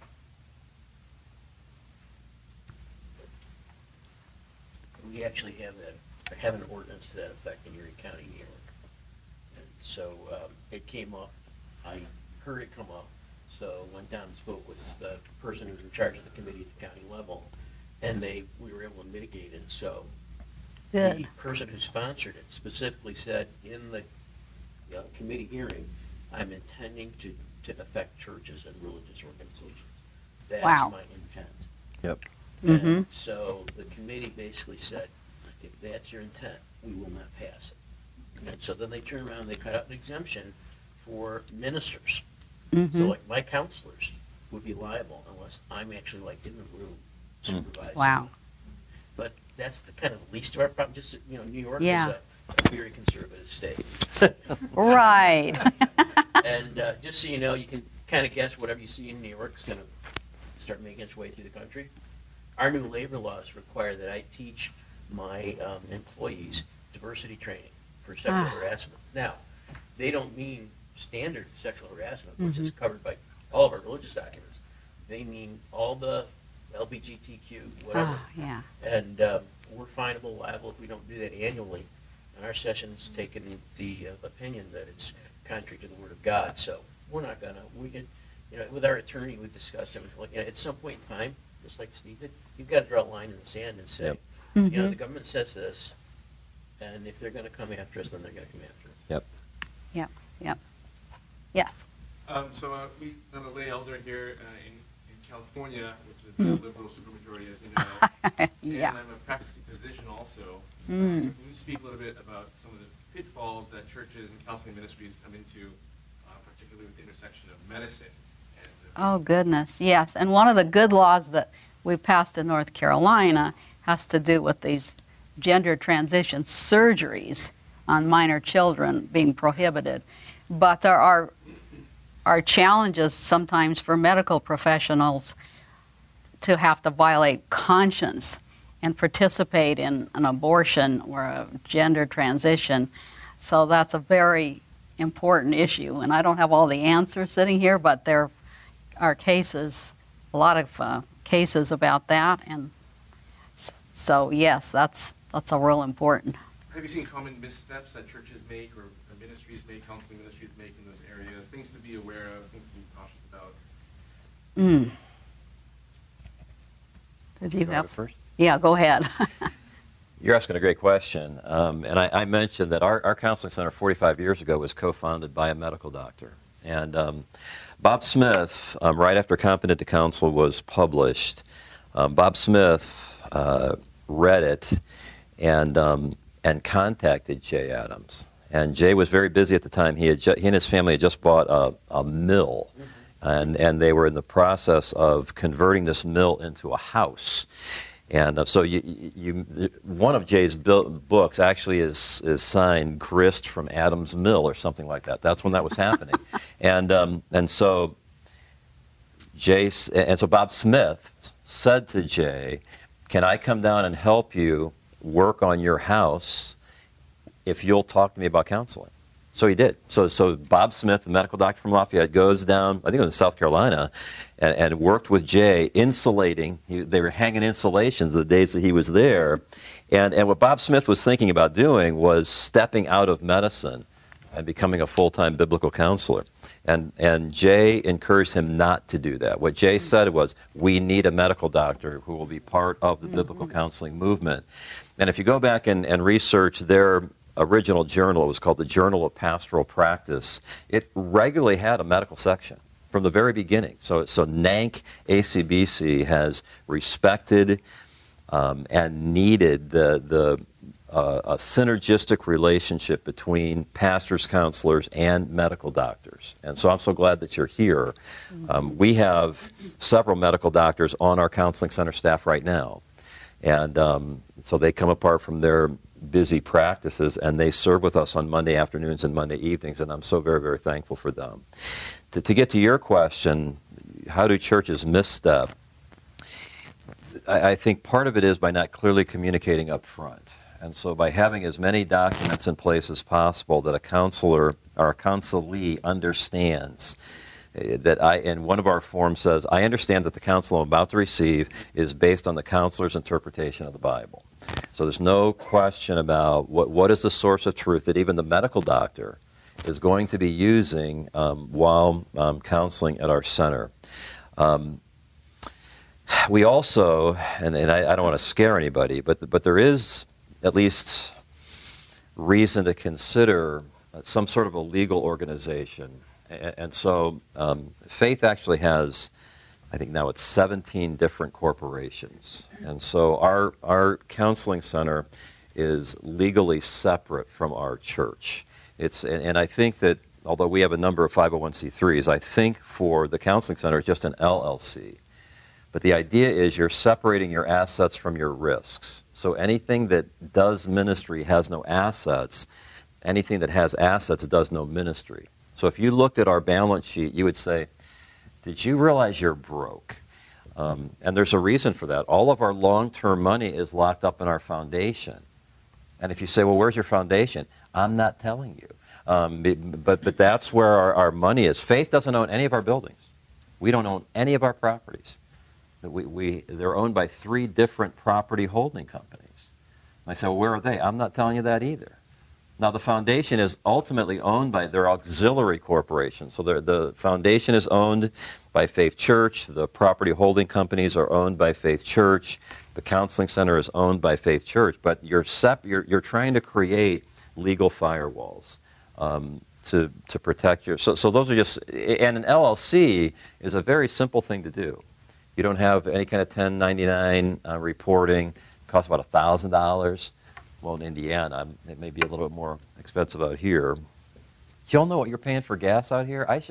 Speaker 7: We actually have that, have an ordinance to that effect in Erie County, New York. And so um, it came up, I heard it come up, so went down and spoke with the person who's in charge of the committee at the county level, and they we were able to mitigate it. So
Speaker 2: Good.
Speaker 7: The person who sponsored it specifically said in the uh, committee hearing, I'm intending to, to affect churches and religious organizations. That's
Speaker 2: Wow.
Speaker 7: my intent.
Speaker 3: Yep.
Speaker 7: And
Speaker 2: Mhm.
Speaker 7: so the committee basically said, if that's your intent, we will not pass it. And so then they turned around and they cut out an exemption for ministers. So
Speaker 2: Mhm.
Speaker 7: like my counselors would be liable unless I'm actually like in the room supervising.
Speaker 2: Wow.
Speaker 7: But that's the kind of least of our problem. Just, you know, New York
Speaker 2: Yeah.
Speaker 7: is a very conservative state.
Speaker 2: Right.
Speaker 7: And uh, just so you know, you can kind of guess whatever you see in New York is going to start making its way through the country. Our new labor laws require that I teach my um, employees diversity training for sexual
Speaker 2: Ah.
Speaker 7: harassment. Now, they don't mean standard sexual harassment, which
Speaker 2: Mm-hmm.
Speaker 7: is covered by all of our religious documents. They mean all the L G B T Q, whatever.
Speaker 2: Ah, yeah.
Speaker 7: And um, we're finable, liable if we don't do that annually. And our session's taken the uh, opinion that it's contrary to the Word of God. So we're not gonna. We can, you know, with our attorney, we discussed it. Like, you know, at some point in time, just like Steve did, you've got to draw a line in the sand and say,
Speaker 3: Yep.
Speaker 7: you know,
Speaker 2: Mhm.
Speaker 7: the government says this, and if they're going to come after us, then they're going to come after us.
Speaker 3: Yep.
Speaker 2: Yep. Yep. Yes.
Speaker 8: Um, so uh, we have a lay elder here uh, in, in California, which is a
Speaker 2: Mm.
Speaker 8: liberal supermajority, as you know.
Speaker 2: Yeah.
Speaker 8: And I'm a practicing physician also.
Speaker 2: Mm.
Speaker 8: Um, so can you speak a little bit about some of the pitfalls that churches and counseling ministries come into, uh, particularly with the intersection of medicine and uh,
Speaker 2: Oh, goodness, yes. And one of the good laws that we passed in North Carolina has to do with these gender transition surgeries on minor children being prohibited. But there are, are challenges sometimes for medical professionals to have to violate conscience and participate in an abortion or a gender transition. So that's a very important issue. And I don't have all the answers sitting here, but there are cases, a lot of uh, cases about that. And s- so, yes, that's, that's a real important.
Speaker 8: have you seen common missteps that churches make or, or ministries make, counseling ministries make in those areas, things to be aware of, things to be cautious about?
Speaker 2: Mm. Did you
Speaker 3: You want
Speaker 2: have?
Speaker 3: to go first?
Speaker 2: Yeah, go ahead.
Speaker 3: You're asking a great question. Um, and I, I mentioned that our, our counseling center forty-five years ago was co-founded by a medical doctor. And um, Bob Smith, um, right after Competent to Counsel was published, um, Bob Smith uh, read it and, um, and contacted Jay Adams. And Jay was very busy at the time. He, had ju- he and his family had just bought a, a mill. And, and they were in the process of converting this mill into a house. And uh, so you, you, you, one of Jay's bu- books actually is, is signed Grist from Adam's Mill or something like that. That's when that was happening. and, um, and so Jay, and so Bob Smith said to Jay, can I come down and help you work on your house if you'll talk to me about counseling? So he did. So so Bob Smith, the medical doctor from Lafayette, goes down, I think it was in South Carolina, and, and worked with Jay, insulating. He, they were hanging insulations the days that he was there. And, and what Bob Smith was thinking about doing was stepping out of medicine and becoming a full-time biblical counselor. And, and Jay encouraged him not to do that. What Jay said was, we need a medical doctor who will be part of the mm-hmm. biblical counseling movement. And if you go back and, and research their original journal, it was called the Journal of Pastoral Practice, it regularly had a medical section from the very beginning. So, so NANC A C B C has respected um, and needed the, the uh, a synergistic relationship between pastors, counselors, and medical doctors. And so I'm so glad that you're here. Um, we have several medical doctors on our counseling center staff right now. And um, so they come apart from their busy practices, and they serve with us on Monday afternoons and Monday evenings, and I'm so very, very thankful for them. To, to get to your question, how do churches misstep? I, I think part of it is by not clearly communicating up front. And so by having as many documents in place as possible that a counselor or a counselee understands that I, and one of our forms says, I understand that the counsel I'm about to receive is based on the counselor's interpretation of the Bible. So there's no question about what, what is the source of truth that even the medical doctor is going to be using um, while um, counseling at our center. Um, we also, and, and I, I don't want to scare anybody, but, but there is at least reason to consider some sort of a legal organization. And, and so um, Faith actually has, I think now it's seventeen different corporations. And so our our counseling center is legally separate from our church. It's and, and I think that although we have a number of five oh one c threes, I think for the counseling center it's just an L L C. But the idea is you're separating your assets from your risks. So anything that does ministry has no assets. Anything that has assets does no ministry. So if you looked at our balance sheet, you would say, did you realize you're broke? Um, and there's a reason for that. All of our long-term money is locked up in our foundation. And if you say, well, where's your foundation? I'm not telling you. Um, but, but that's where our, our money is. Faith doesn't own any of our buildings. We don't own any of our properties. We, we, they're owned by three different property holding companies. And I say, well, where are they? I'm not telling you that either. Now, the foundation is ultimately owned by their auxiliary corporation. So the foundation is owned by Faith Church. The property holding companies are owned by Faith Church. The counseling center is owned by Faith Church. But you're, sep- you're, you're trying to create legal firewalls um, to, to protect your... So, so those are just... And an L L C is a very simple thing to do. You don't have any kind of ten ninety-nine uh, reporting. It costs about one thousand dollars. Well, in Indiana, it may be a little bit more expensive out here. Do y'all know what you're paying for gas out here? I sh-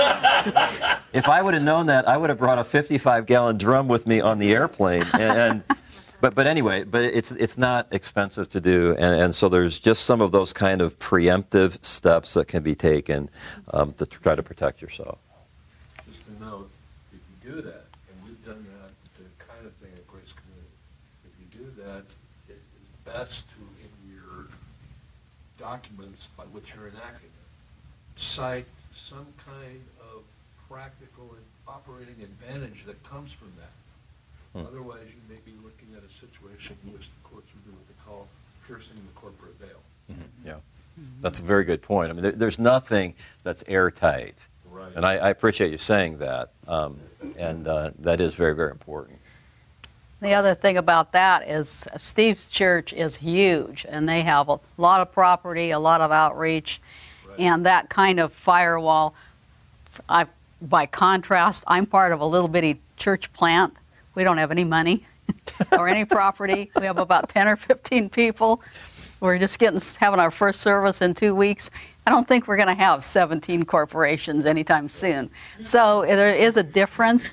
Speaker 3: if I would have known that, I would have brought a fifty-five gallon drum with me on the airplane. And, and but but anyway, but it's it's not expensive to do, and, and so there's just some of those kind of preemptive steps that can be taken um, to try to protect yourself.
Speaker 4: Just to note, if you do that, and we've done that, the kind of thing at Grace Community, if you do that, it is best to, in your documents by which you're enacting it, cite some kind of practical and operating advantage that comes from that. Hmm. Otherwise, you may be looking at a situation in which the courts would do what they call piercing the corporate veil.
Speaker 3: Mm-hmm. Yeah, mm-hmm. That's a very good point. I mean, there, there's nothing that's airtight.
Speaker 4: Right.
Speaker 3: And I, I appreciate you saying that, um, and uh, that is very, very important.
Speaker 2: The other thing about that is Steve's church is huge, and they have a lot of property, a lot of outreach, right. And that kind of firewall. I, by contrast, I'm part of a little bitty church plant. We don't have any money or any property. We have about ten or fifteen people. We're just getting having our first service in two weeks. I don't think we're going to have seventeen corporations anytime soon. So there is a difference.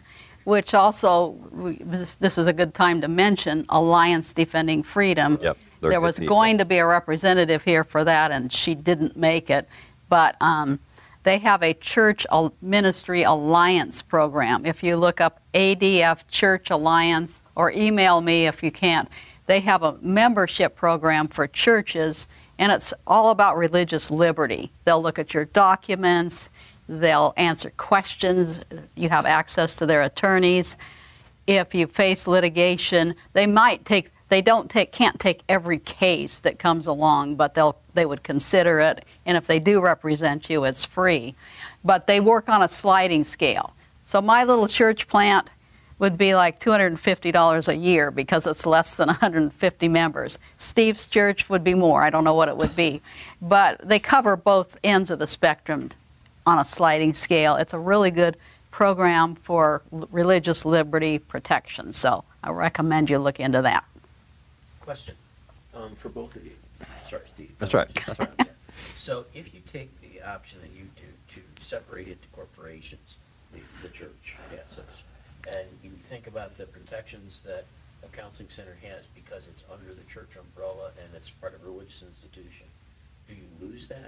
Speaker 2: which also, we, this is a good time to mention, Alliance Defending Freedom.
Speaker 3: Yep, they're
Speaker 2: There
Speaker 3: good
Speaker 2: was
Speaker 3: people.
Speaker 2: going to be a representative here for that, and she didn't make it. But um, they have a Church Al- Ministry Alliance program. If you look up A D F Church Alliance, or email me if you can't, they have a membership program for churches, and it's all about religious liberty. They'll look at your documents. They'll answer questions. You have access to their attorneys. If you face litigation, they might take, they don't take, can't take every case that comes along, but they'll, they would consider it. And if they do represent you, it's free. But they work on a sliding scale. So my little church plant would be like two hundred fifty dollars a year because it's less than one hundred fifty members. Steve's church would be more. I don't know what it would be. But they cover both ends of the spectrum on a sliding scale. It's a really good program for l- religious liberty protection. So I recommend you look into that.
Speaker 7: Question um, for both of you. Sorry, Steve.
Speaker 3: That's right.
Speaker 7: Just-
Speaker 3: That's
Speaker 7: yeah. So if you take the option that you do to separate it to corporations, the, the church assets, and you think about the protections that a counseling center has because it's under the church umbrella and it's part of a religious institution, do you lose that?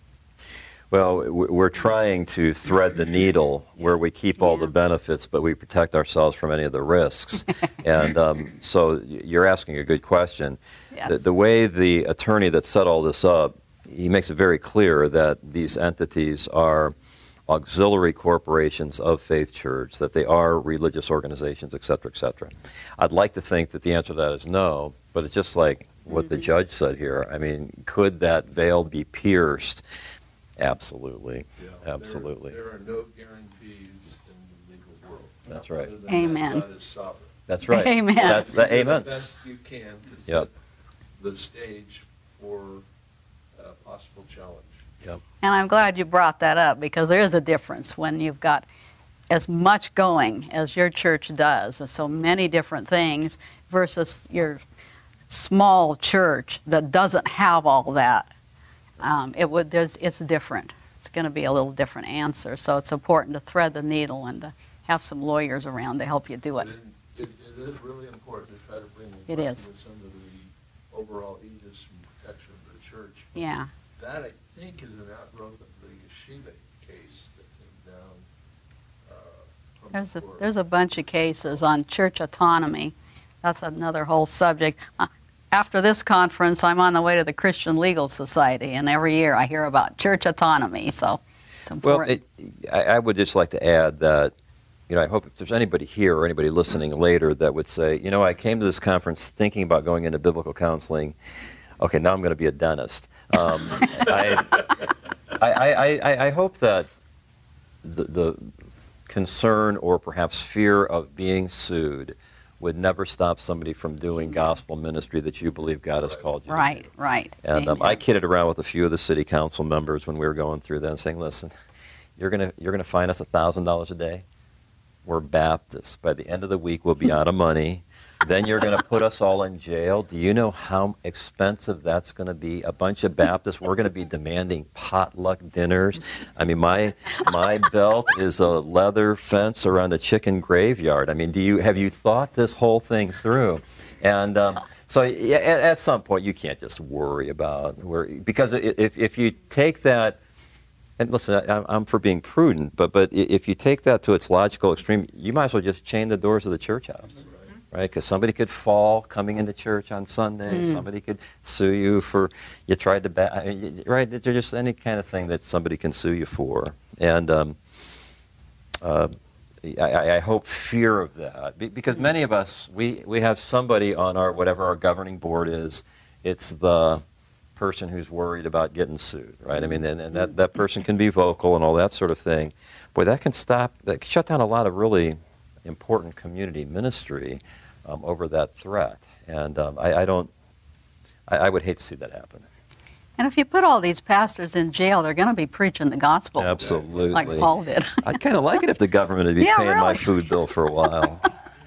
Speaker 3: Well, w- we're trying to thread the needle where we keep all the
Speaker 2: Yeah.
Speaker 3: benefits, but we protect ourselves from any of the risks. And um, so y- you're asking a good question.
Speaker 2: Yes.
Speaker 3: The, the way the attorney that set all this up, he makes it very clear that these entities are auxiliary corporations of Faith Church, that they are religious organizations, et cetera, et cetera. I'd like to think that the answer to that is no, but it's just like what the judge said here. I mean, could that veil be pierced? Absolutely.
Speaker 4: Yeah, there-
Speaker 3: Absolutely.
Speaker 4: There are no guarantees in the legal world.
Speaker 3: That's right.
Speaker 4: Other than that,
Speaker 2: Amen.
Speaker 4: God is sovereign.
Speaker 3: That's right.
Speaker 2: Amen.
Speaker 3: That's the
Speaker 4: You do
Speaker 3: amen.
Speaker 4: the best you can to set
Speaker 3: Yep.
Speaker 4: the stage for a possible challenge.
Speaker 3: Yep.
Speaker 2: And I'm glad you brought that up because there is a difference when you've got as much going as your church does, and so many different things, versus your small church that doesn't have all that. Um, it would, there's, it's different. It's going to be a little different answer. So it's important to thread the needle and to have some lawyers around to help you do it.
Speaker 4: And it, it is really important to try to bring the
Speaker 2: It is.
Speaker 4: documents under the overall aegis and protection of the church.
Speaker 2: Yeah.
Speaker 4: That, I think, is an outgrowth of the yeshiva case that came down uh, from
Speaker 2: There's
Speaker 4: the
Speaker 2: a,
Speaker 4: court.
Speaker 2: there's a bunch of cases on church autonomy. That's another whole subject. Uh, After this conference, I'm on the way to the Christian Legal Society, and every year I hear about church autonomy, so it's
Speaker 3: Well,
Speaker 2: important.
Speaker 3: it, I, I would just like to add that, you know, I hope if there's anybody here or anybody listening later that would say, you know, I came to this conference thinking about going into biblical counseling. Okay, now I'm going to be a dentist. Um, I, I, I, I, I hope that the, the concern or perhaps fear of being sued would never stop somebody from doing gospel ministry that you believe God has called you to
Speaker 2: Right,
Speaker 3: do.
Speaker 2: right.
Speaker 3: And um,
Speaker 2: Amen.
Speaker 3: I kidded around with a few of the city council members when we were going through that and saying, listen, you're going to you're gonna fine us one thousand dollars a day. We're Baptists. By the end of the week, we'll be out of money. Then you're going to put us all in jail. Do you know how expensive that's going to be? A bunch of Baptists, we're going to be demanding potluck dinners. I mean, my my belt is a leather fence around a chicken graveyard. I mean, do you have you thought this whole thing through? And um, so yeah, at, at some point, you can't just worry about worry, because if if you take that. And listen, I, I'm for being prudent, but but if you take that to its logical extreme, you might as well just chain the doors of the church house, right? Because somebody could fall coming into church on Sunday.
Speaker 2: Mm.
Speaker 3: Somebody could sue you for you tried to, ba- I mean, right? There's just any kind of thing that somebody can sue you for, and um, uh, I, I hope fear of that, Be- because many of us we we have somebody on our whatever our governing board is. It's the person who's worried about getting sued, right? I mean, and, and that, that person can be vocal and all that sort of thing. Boy, that can stop, that can shut down a lot of really important community ministry um, over that threat. And um, I, I don't, I, I would hate to see that happen.
Speaker 2: And if you put all these pastors in jail, they're going to be preaching the gospel.
Speaker 3: Absolutely.
Speaker 2: Like Paul did.
Speaker 3: I'd kind of like it if the government would be
Speaker 2: Yeah,
Speaker 3: paying my
Speaker 2: really.
Speaker 3: food bill for a while.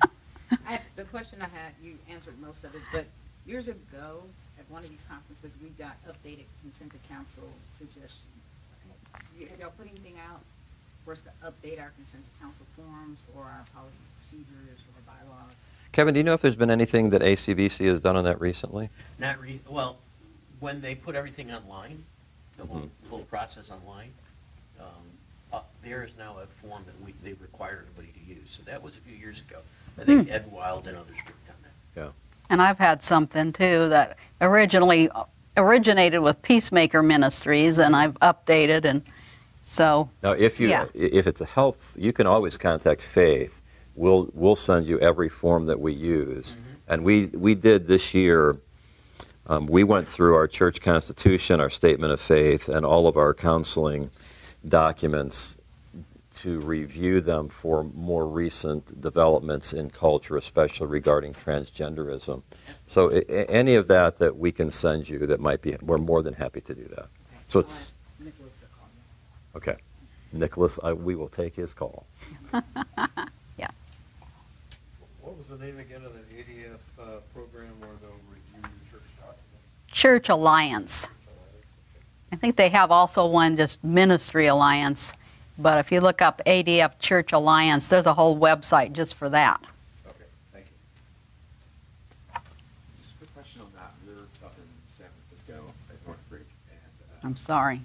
Speaker 9: I, the question I had, you answered most of it, but years ago, at one of these conferences, we got updated consent to council suggestions. You- Have y'all put anything out for us to update our consent to council forms or our policy procedures or bylaws?
Speaker 3: Kevin, do you know if there's been anything that A C B C has done on that recently?
Speaker 7: Not re, well, when they put everything online, the whole,
Speaker 3: Mhm.
Speaker 7: whole process online, um, uh, there is now a form that we, they require everybody to use. So that was a few years ago. I think Ed Wild and others worked on that.
Speaker 3: Yeah.
Speaker 2: And I've had something too that originally originated with Peacemaker Ministries, and I've updated, and so.
Speaker 3: Now, if you
Speaker 2: Yeah.
Speaker 3: if it's a help, you can always contact Faith. We'll we'll send you every form that we use,
Speaker 7: Mm-hmm.
Speaker 3: and we we did this year. Um, we went through our church constitution, our statement of faith, and all of our counseling documents to review them for more recent developments in culture, especially regarding transgenderism. So I- I- any of that that we can send you that might be, we're more than happy to do that. So it's,
Speaker 9: I'll ask Nicholas to call you.
Speaker 3: okay. Nicholas, I, we will take his call.
Speaker 2: Yeah.
Speaker 4: What was the name again of the A D F uh, program where they'll review church documents?
Speaker 2: Church Alliance. I think they have also one just Ministry Alliance, but if you look up A D F Church Alliance, there's a whole website just for that.
Speaker 6: Okay, thank you. Just a quick question on that. We're up in San Francisco at Northbridge, and uh,
Speaker 2: I'm sorry.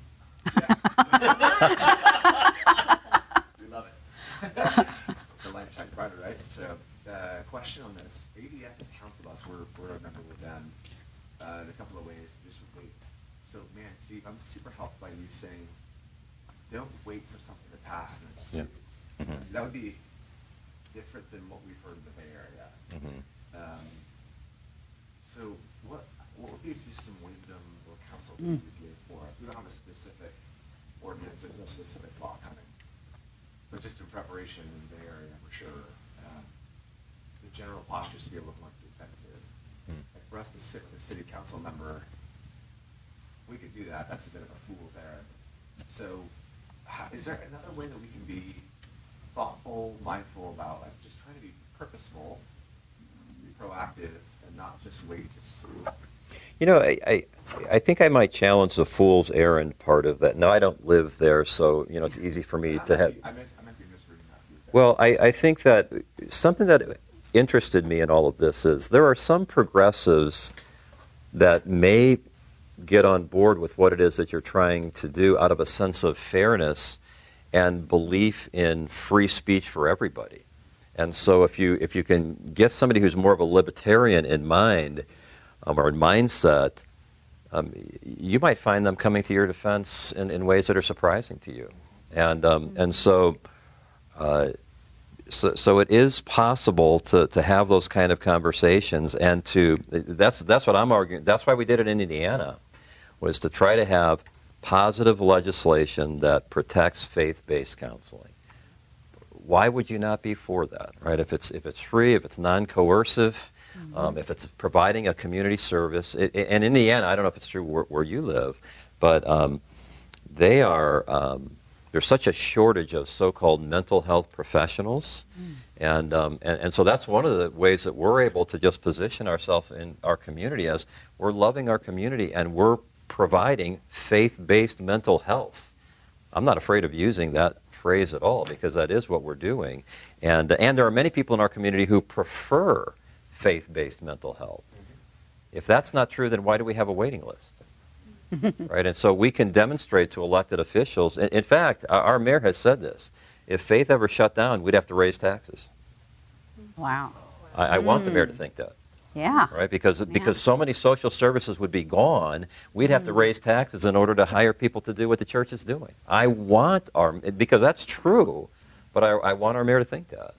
Speaker 6: we love it. The light shines brighter, right? So, uh, question on this: A D F is a council bus. We're we're a member with them uh, in a couple of ways. Just wait. So, man, Steve, I'm super helped by you saying, don't wait for something to pass and then sue.
Speaker 3: Yeah. Mhm.
Speaker 6: So that would be different than what we've heard in the Bay Area.
Speaker 3: Mhm.
Speaker 6: Um, so what what would be just some wisdom or counsel that
Speaker 2: Mm.
Speaker 6: you would give for us? We don't have a specific ordinance or no specific law coming, but just in preparation in the Bay Area for sure. Um, the general posture is to be a little more defensive.
Speaker 3: Mm.
Speaker 6: Like for us to sit with a city council member, we could do that. That's a bit of a fool's errand. So, how, is there another way that we can be thoughtful, mindful about, like, just trying to be purposeful, be proactive, and not just wait to sue?
Speaker 3: You know, I, I, I think I might challenge the fool's errand part of that. Now, I don't live there, so, you know, it's easy for me
Speaker 6: I
Speaker 3: to
Speaker 6: might
Speaker 3: have.
Speaker 6: be- I might, I might be misreading that.
Speaker 3: Well, I, I think that something that interested me in all of this is there are some progressives that may get on board with what it is that you're trying to do out of a sense of fairness and belief in free speech for everybody. And so if you if you can get somebody who's more of a libertarian in mind um, or in mindset, um, you might find them coming to your defense in, in ways that are surprising to you. And um, and so, uh, so so it is possible to, to have those kind of conversations and to that's that's what I'm arguing. That's why we did it in Indiana, was to try to have positive legislation that protects faith-based counseling. Why would you not be for that, right? If it's if it's free, if it's non-coercive, mm-hmm. um, if it's providing a community service, it, it, and in Indiana, I don't know if it's true where, where you live, but um, they are um, there's such a shortage of so-called mental health professionals, mm. and, um, and and so that's one of the ways that we're able to just position ourselves in our community as we're loving our community and we're providing faith-based mental health. I'm not afraid of using that phrase at all because that is what we're doing. And, and there are many people in our community who prefer faith-based mental health. Mm-hmm. If that's not true, then why do we have a waiting list? Right? And so we can demonstrate to elected officials. In, in fact, our, our mayor has said this. If faith ever shut down, we'd have to raise taxes.
Speaker 2: Wow.
Speaker 3: I, I mm. want the mayor to think that.
Speaker 2: Yeah.
Speaker 3: Right, because
Speaker 2: yeah.
Speaker 3: because so many social services would be gone, we'd have mm. to raise taxes in order to hire people to do what the church is doing. I want our, because that's true, but I, I want our mayor to think that.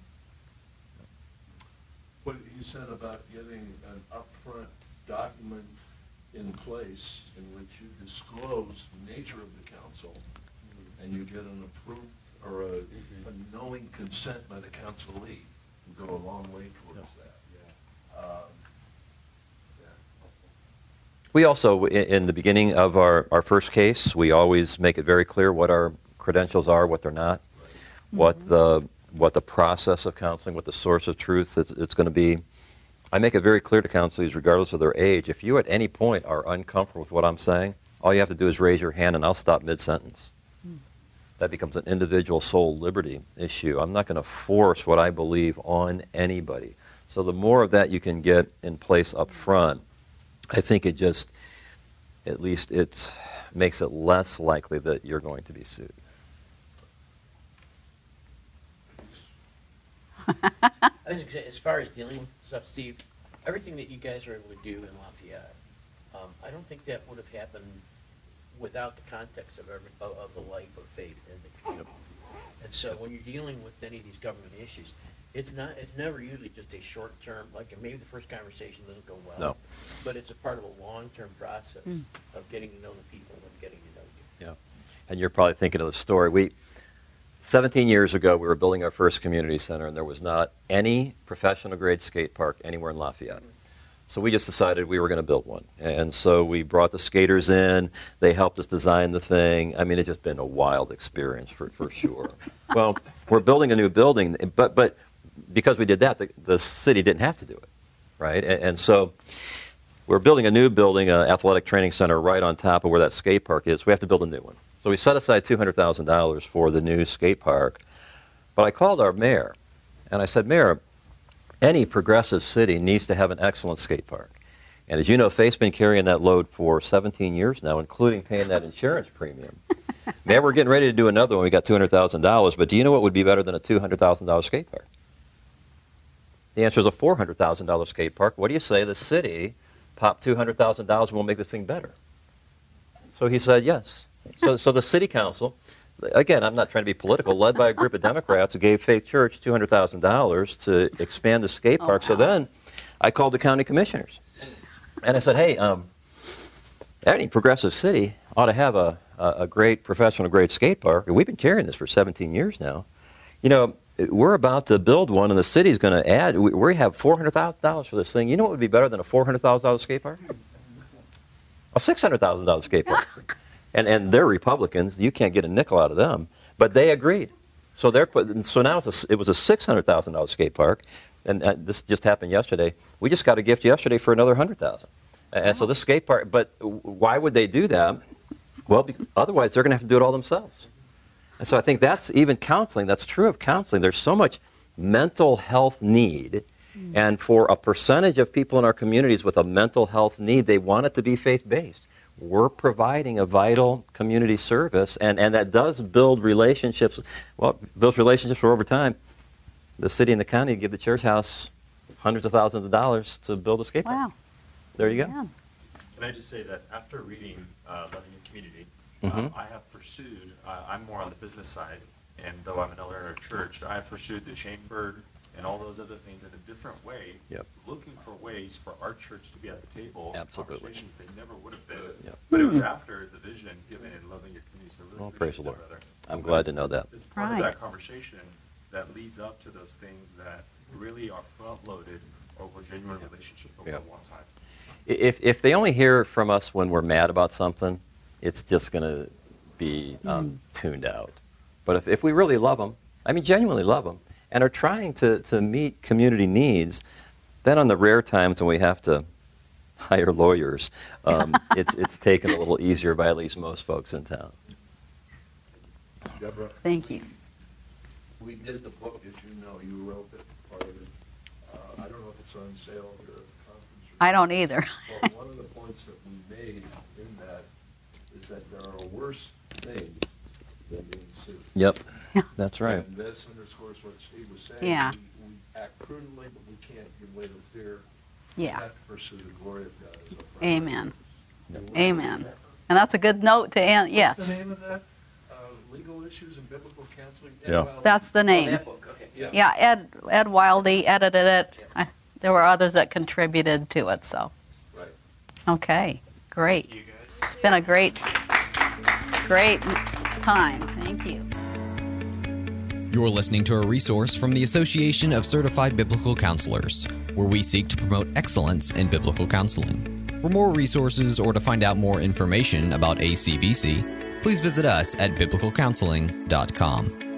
Speaker 4: What you said about getting an upfront document in place in which you disclose the nature of the council, and you get an approved or a, a knowing consent by the councilee, will go a long way towards
Speaker 3: Yeah.
Speaker 4: that. Um, yeah.
Speaker 3: We also, in, in the beginning of our, our first case, we always make it very clear what our credentials are, what they're not, right. what mm-hmm. the what the process of counseling, what the source of truth it's, it's going to be. I make it very clear to counselees, regardless of their age, if you at any point are uncomfortable with what I'm saying, all you have to do is raise your hand and I'll stop mid-sentence. Mm. that becomes an individual soul liberty issue. I'm not going to force what I believe on anybody. So the more of that you can get in place up front, I think it just, at least it makes it less likely that you're going to be sued.
Speaker 7: I was gonna say, as far as dealing with stuff, Steve, everything that you guys are able to do in Lafayette, um, I don't think that would have happened without the context of every, of, of the life of faith in the community. And so when you're dealing with any of these government issues, it's not, it's never usually just a short term, like maybe the first conversation doesn't go well.
Speaker 3: No.
Speaker 7: But it's a part of a long-term process
Speaker 2: Mm.
Speaker 7: of getting to know the people and getting to know you.
Speaker 3: Yeah. And you're probably thinking of the story. We, seventeen years ago, we were building our first community center, and there was not any professional grade skate park anywhere in Lafayette. So we just decided we were going to build one. And so we brought the skaters in. They helped us design the thing. I mean, it's just been a wild experience for, for sure. Well, we're building a new building, but but because we did that, the, the city didn't have to do it, right? And, and so we're building a new building, an athletic training center, right on top of where that skate park is. We have to build a new one. So we set aside two hundred thousand dollars for the new skate park. But I called our mayor, and I said, Mayor, any progressive city needs to have an excellent skate park. And as you know, Faith's been carrying that load for seventeen years now, including paying that insurance premium. Man, we're getting ready to do another one. We got two hundred thousand dollars, but do you know what would be better than a two hundred thousand dollars skate park? The answer is a four hundred thousand dollars skate park. What do you say the city pop two hundred thousand dollars and we'll make this thing better? So he said yes. So, so the city council, again, I'm not trying to be political, led by a group of Democrats, gave Faith Church two hundred thousand dollars to expand the skate park. Oh, wow. So then I called the county commissioners. And I said, hey, um, any progressive city ought to have a, a, a great professional grade skate park. We've been carrying this for seventeen years now. You know, we're about to build one, and the city's going to add, we, we have four hundred thousand dollars for this thing. You know what would be better than a four hundred thousand dollars skate park? A six hundred thousand dollars skate park. And and they're Republicans. You can't get a nickel out of them. But they agreed. So they're put, so now it's a, it was a six hundred thousand dollars skate park. And uh, this just happened yesterday. We just got a gift yesterday for another one hundred thousand dollars. And so this skate park, but why would they do that? Well, because otherwise they're going to have to do it all themselves. And so I think that's even counseling. That's true of counseling. There's so much mental health need. Mm. And for a percentage of people in our communities with a mental health need, they want it to be faith-based. We're providing a vital community service, and, and that does build relationships. Well, builds relationships for over time. The city and the county give the church house hundreds of thousands of dollars to build a skate park. Wow. There you go.
Speaker 2: Yeah.
Speaker 10: Can I just say that after reading uh, Loving Your Community,
Speaker 3: Mm-hmm.
Speaker 10: um, I have pursued, uh, I'm more on the business side, and though I'm an elder in a church, I have pursued the chamber and all those other things in a different way,
Speaker 3: yep.
Speaker 10: looking for ways for our church to be at the table.
Speaker 3: Absolutely.
Speaker 10: Conversations they never would have been.
Speaker 3: Yep.
Speaker 10: But it was after the vision given in Loving Your Community. So really
Speaker 3: well, praise the Lord.
Speaker 10: Brother.
Speaker 3: I'm
Speaker 10: but
Speaker 3: glad to know
Speaker 10: it's,
Speaker 3: that.
Speaker 10: It's part
Speaker 2: right.
Speaker 10: of that conversation that leads up to those things that really are front-loaded over genuine relationship over
Speaker 3: yep.
Speaker 10: a long time.
Speaker 3: If, if they only hear from us when we're mad about something, it's just going to be um, mm. tuned out. But if, if we really love them, I mean genuinely love them, and are trying to, to meet community needs, then on the rare times when we have to hire lawyers, um, it's, it's taken a little easier by at least most folks in town.
Speaker 4: Deborah?
Speaker 2: Thank you.
Speaker 4: We did the book, as you know, you wrote it, part of it. Uh, I don't know if it's on sale here at the conference.
Speaker 2: I don't either.
Speaker 4: Well, one of the points that we made in that is that there are worse things than being sued.
Speaker 3: Yep, that's right.
Speaker 4: And this underscores what Steve was saying.
Speaker 2: Yeah.
Speaker 4: We, we act prudently, but we can't give way to fear.
Speaker 2: Yeah.
Speaker 4: We have to pursue the glory of God. As a
Speaker 2: Amen.
Speaker 4: Yep.
Speaker 2: Amen. And that's a good note to end. Yes.
Speaker 4: What's the name of that? Uh, Legal Issues and Biblical Counseling?
Speaker 3: Yeah.
Speaker 2: That's the name.
Speaker 7: Oh, that book, okay.
Speaker 4: Yeah.
Speaker 2: Yeah, Ed Ed Wildy edited it. I, there were others that contributed to it, so.
Speaker 4: Right.
Speaker 2: Okay, great.
Speaker 8: You guys.
Speaker 2: It's been a great, great time. Thank you.
Speaker 1: You're listening to a resource from the Association of Certified Biblical Counselors, where we seek to promote excellence in biblical counseling. For more resources or to find out more information about A C B C, please visit us at biblical counseling dot com.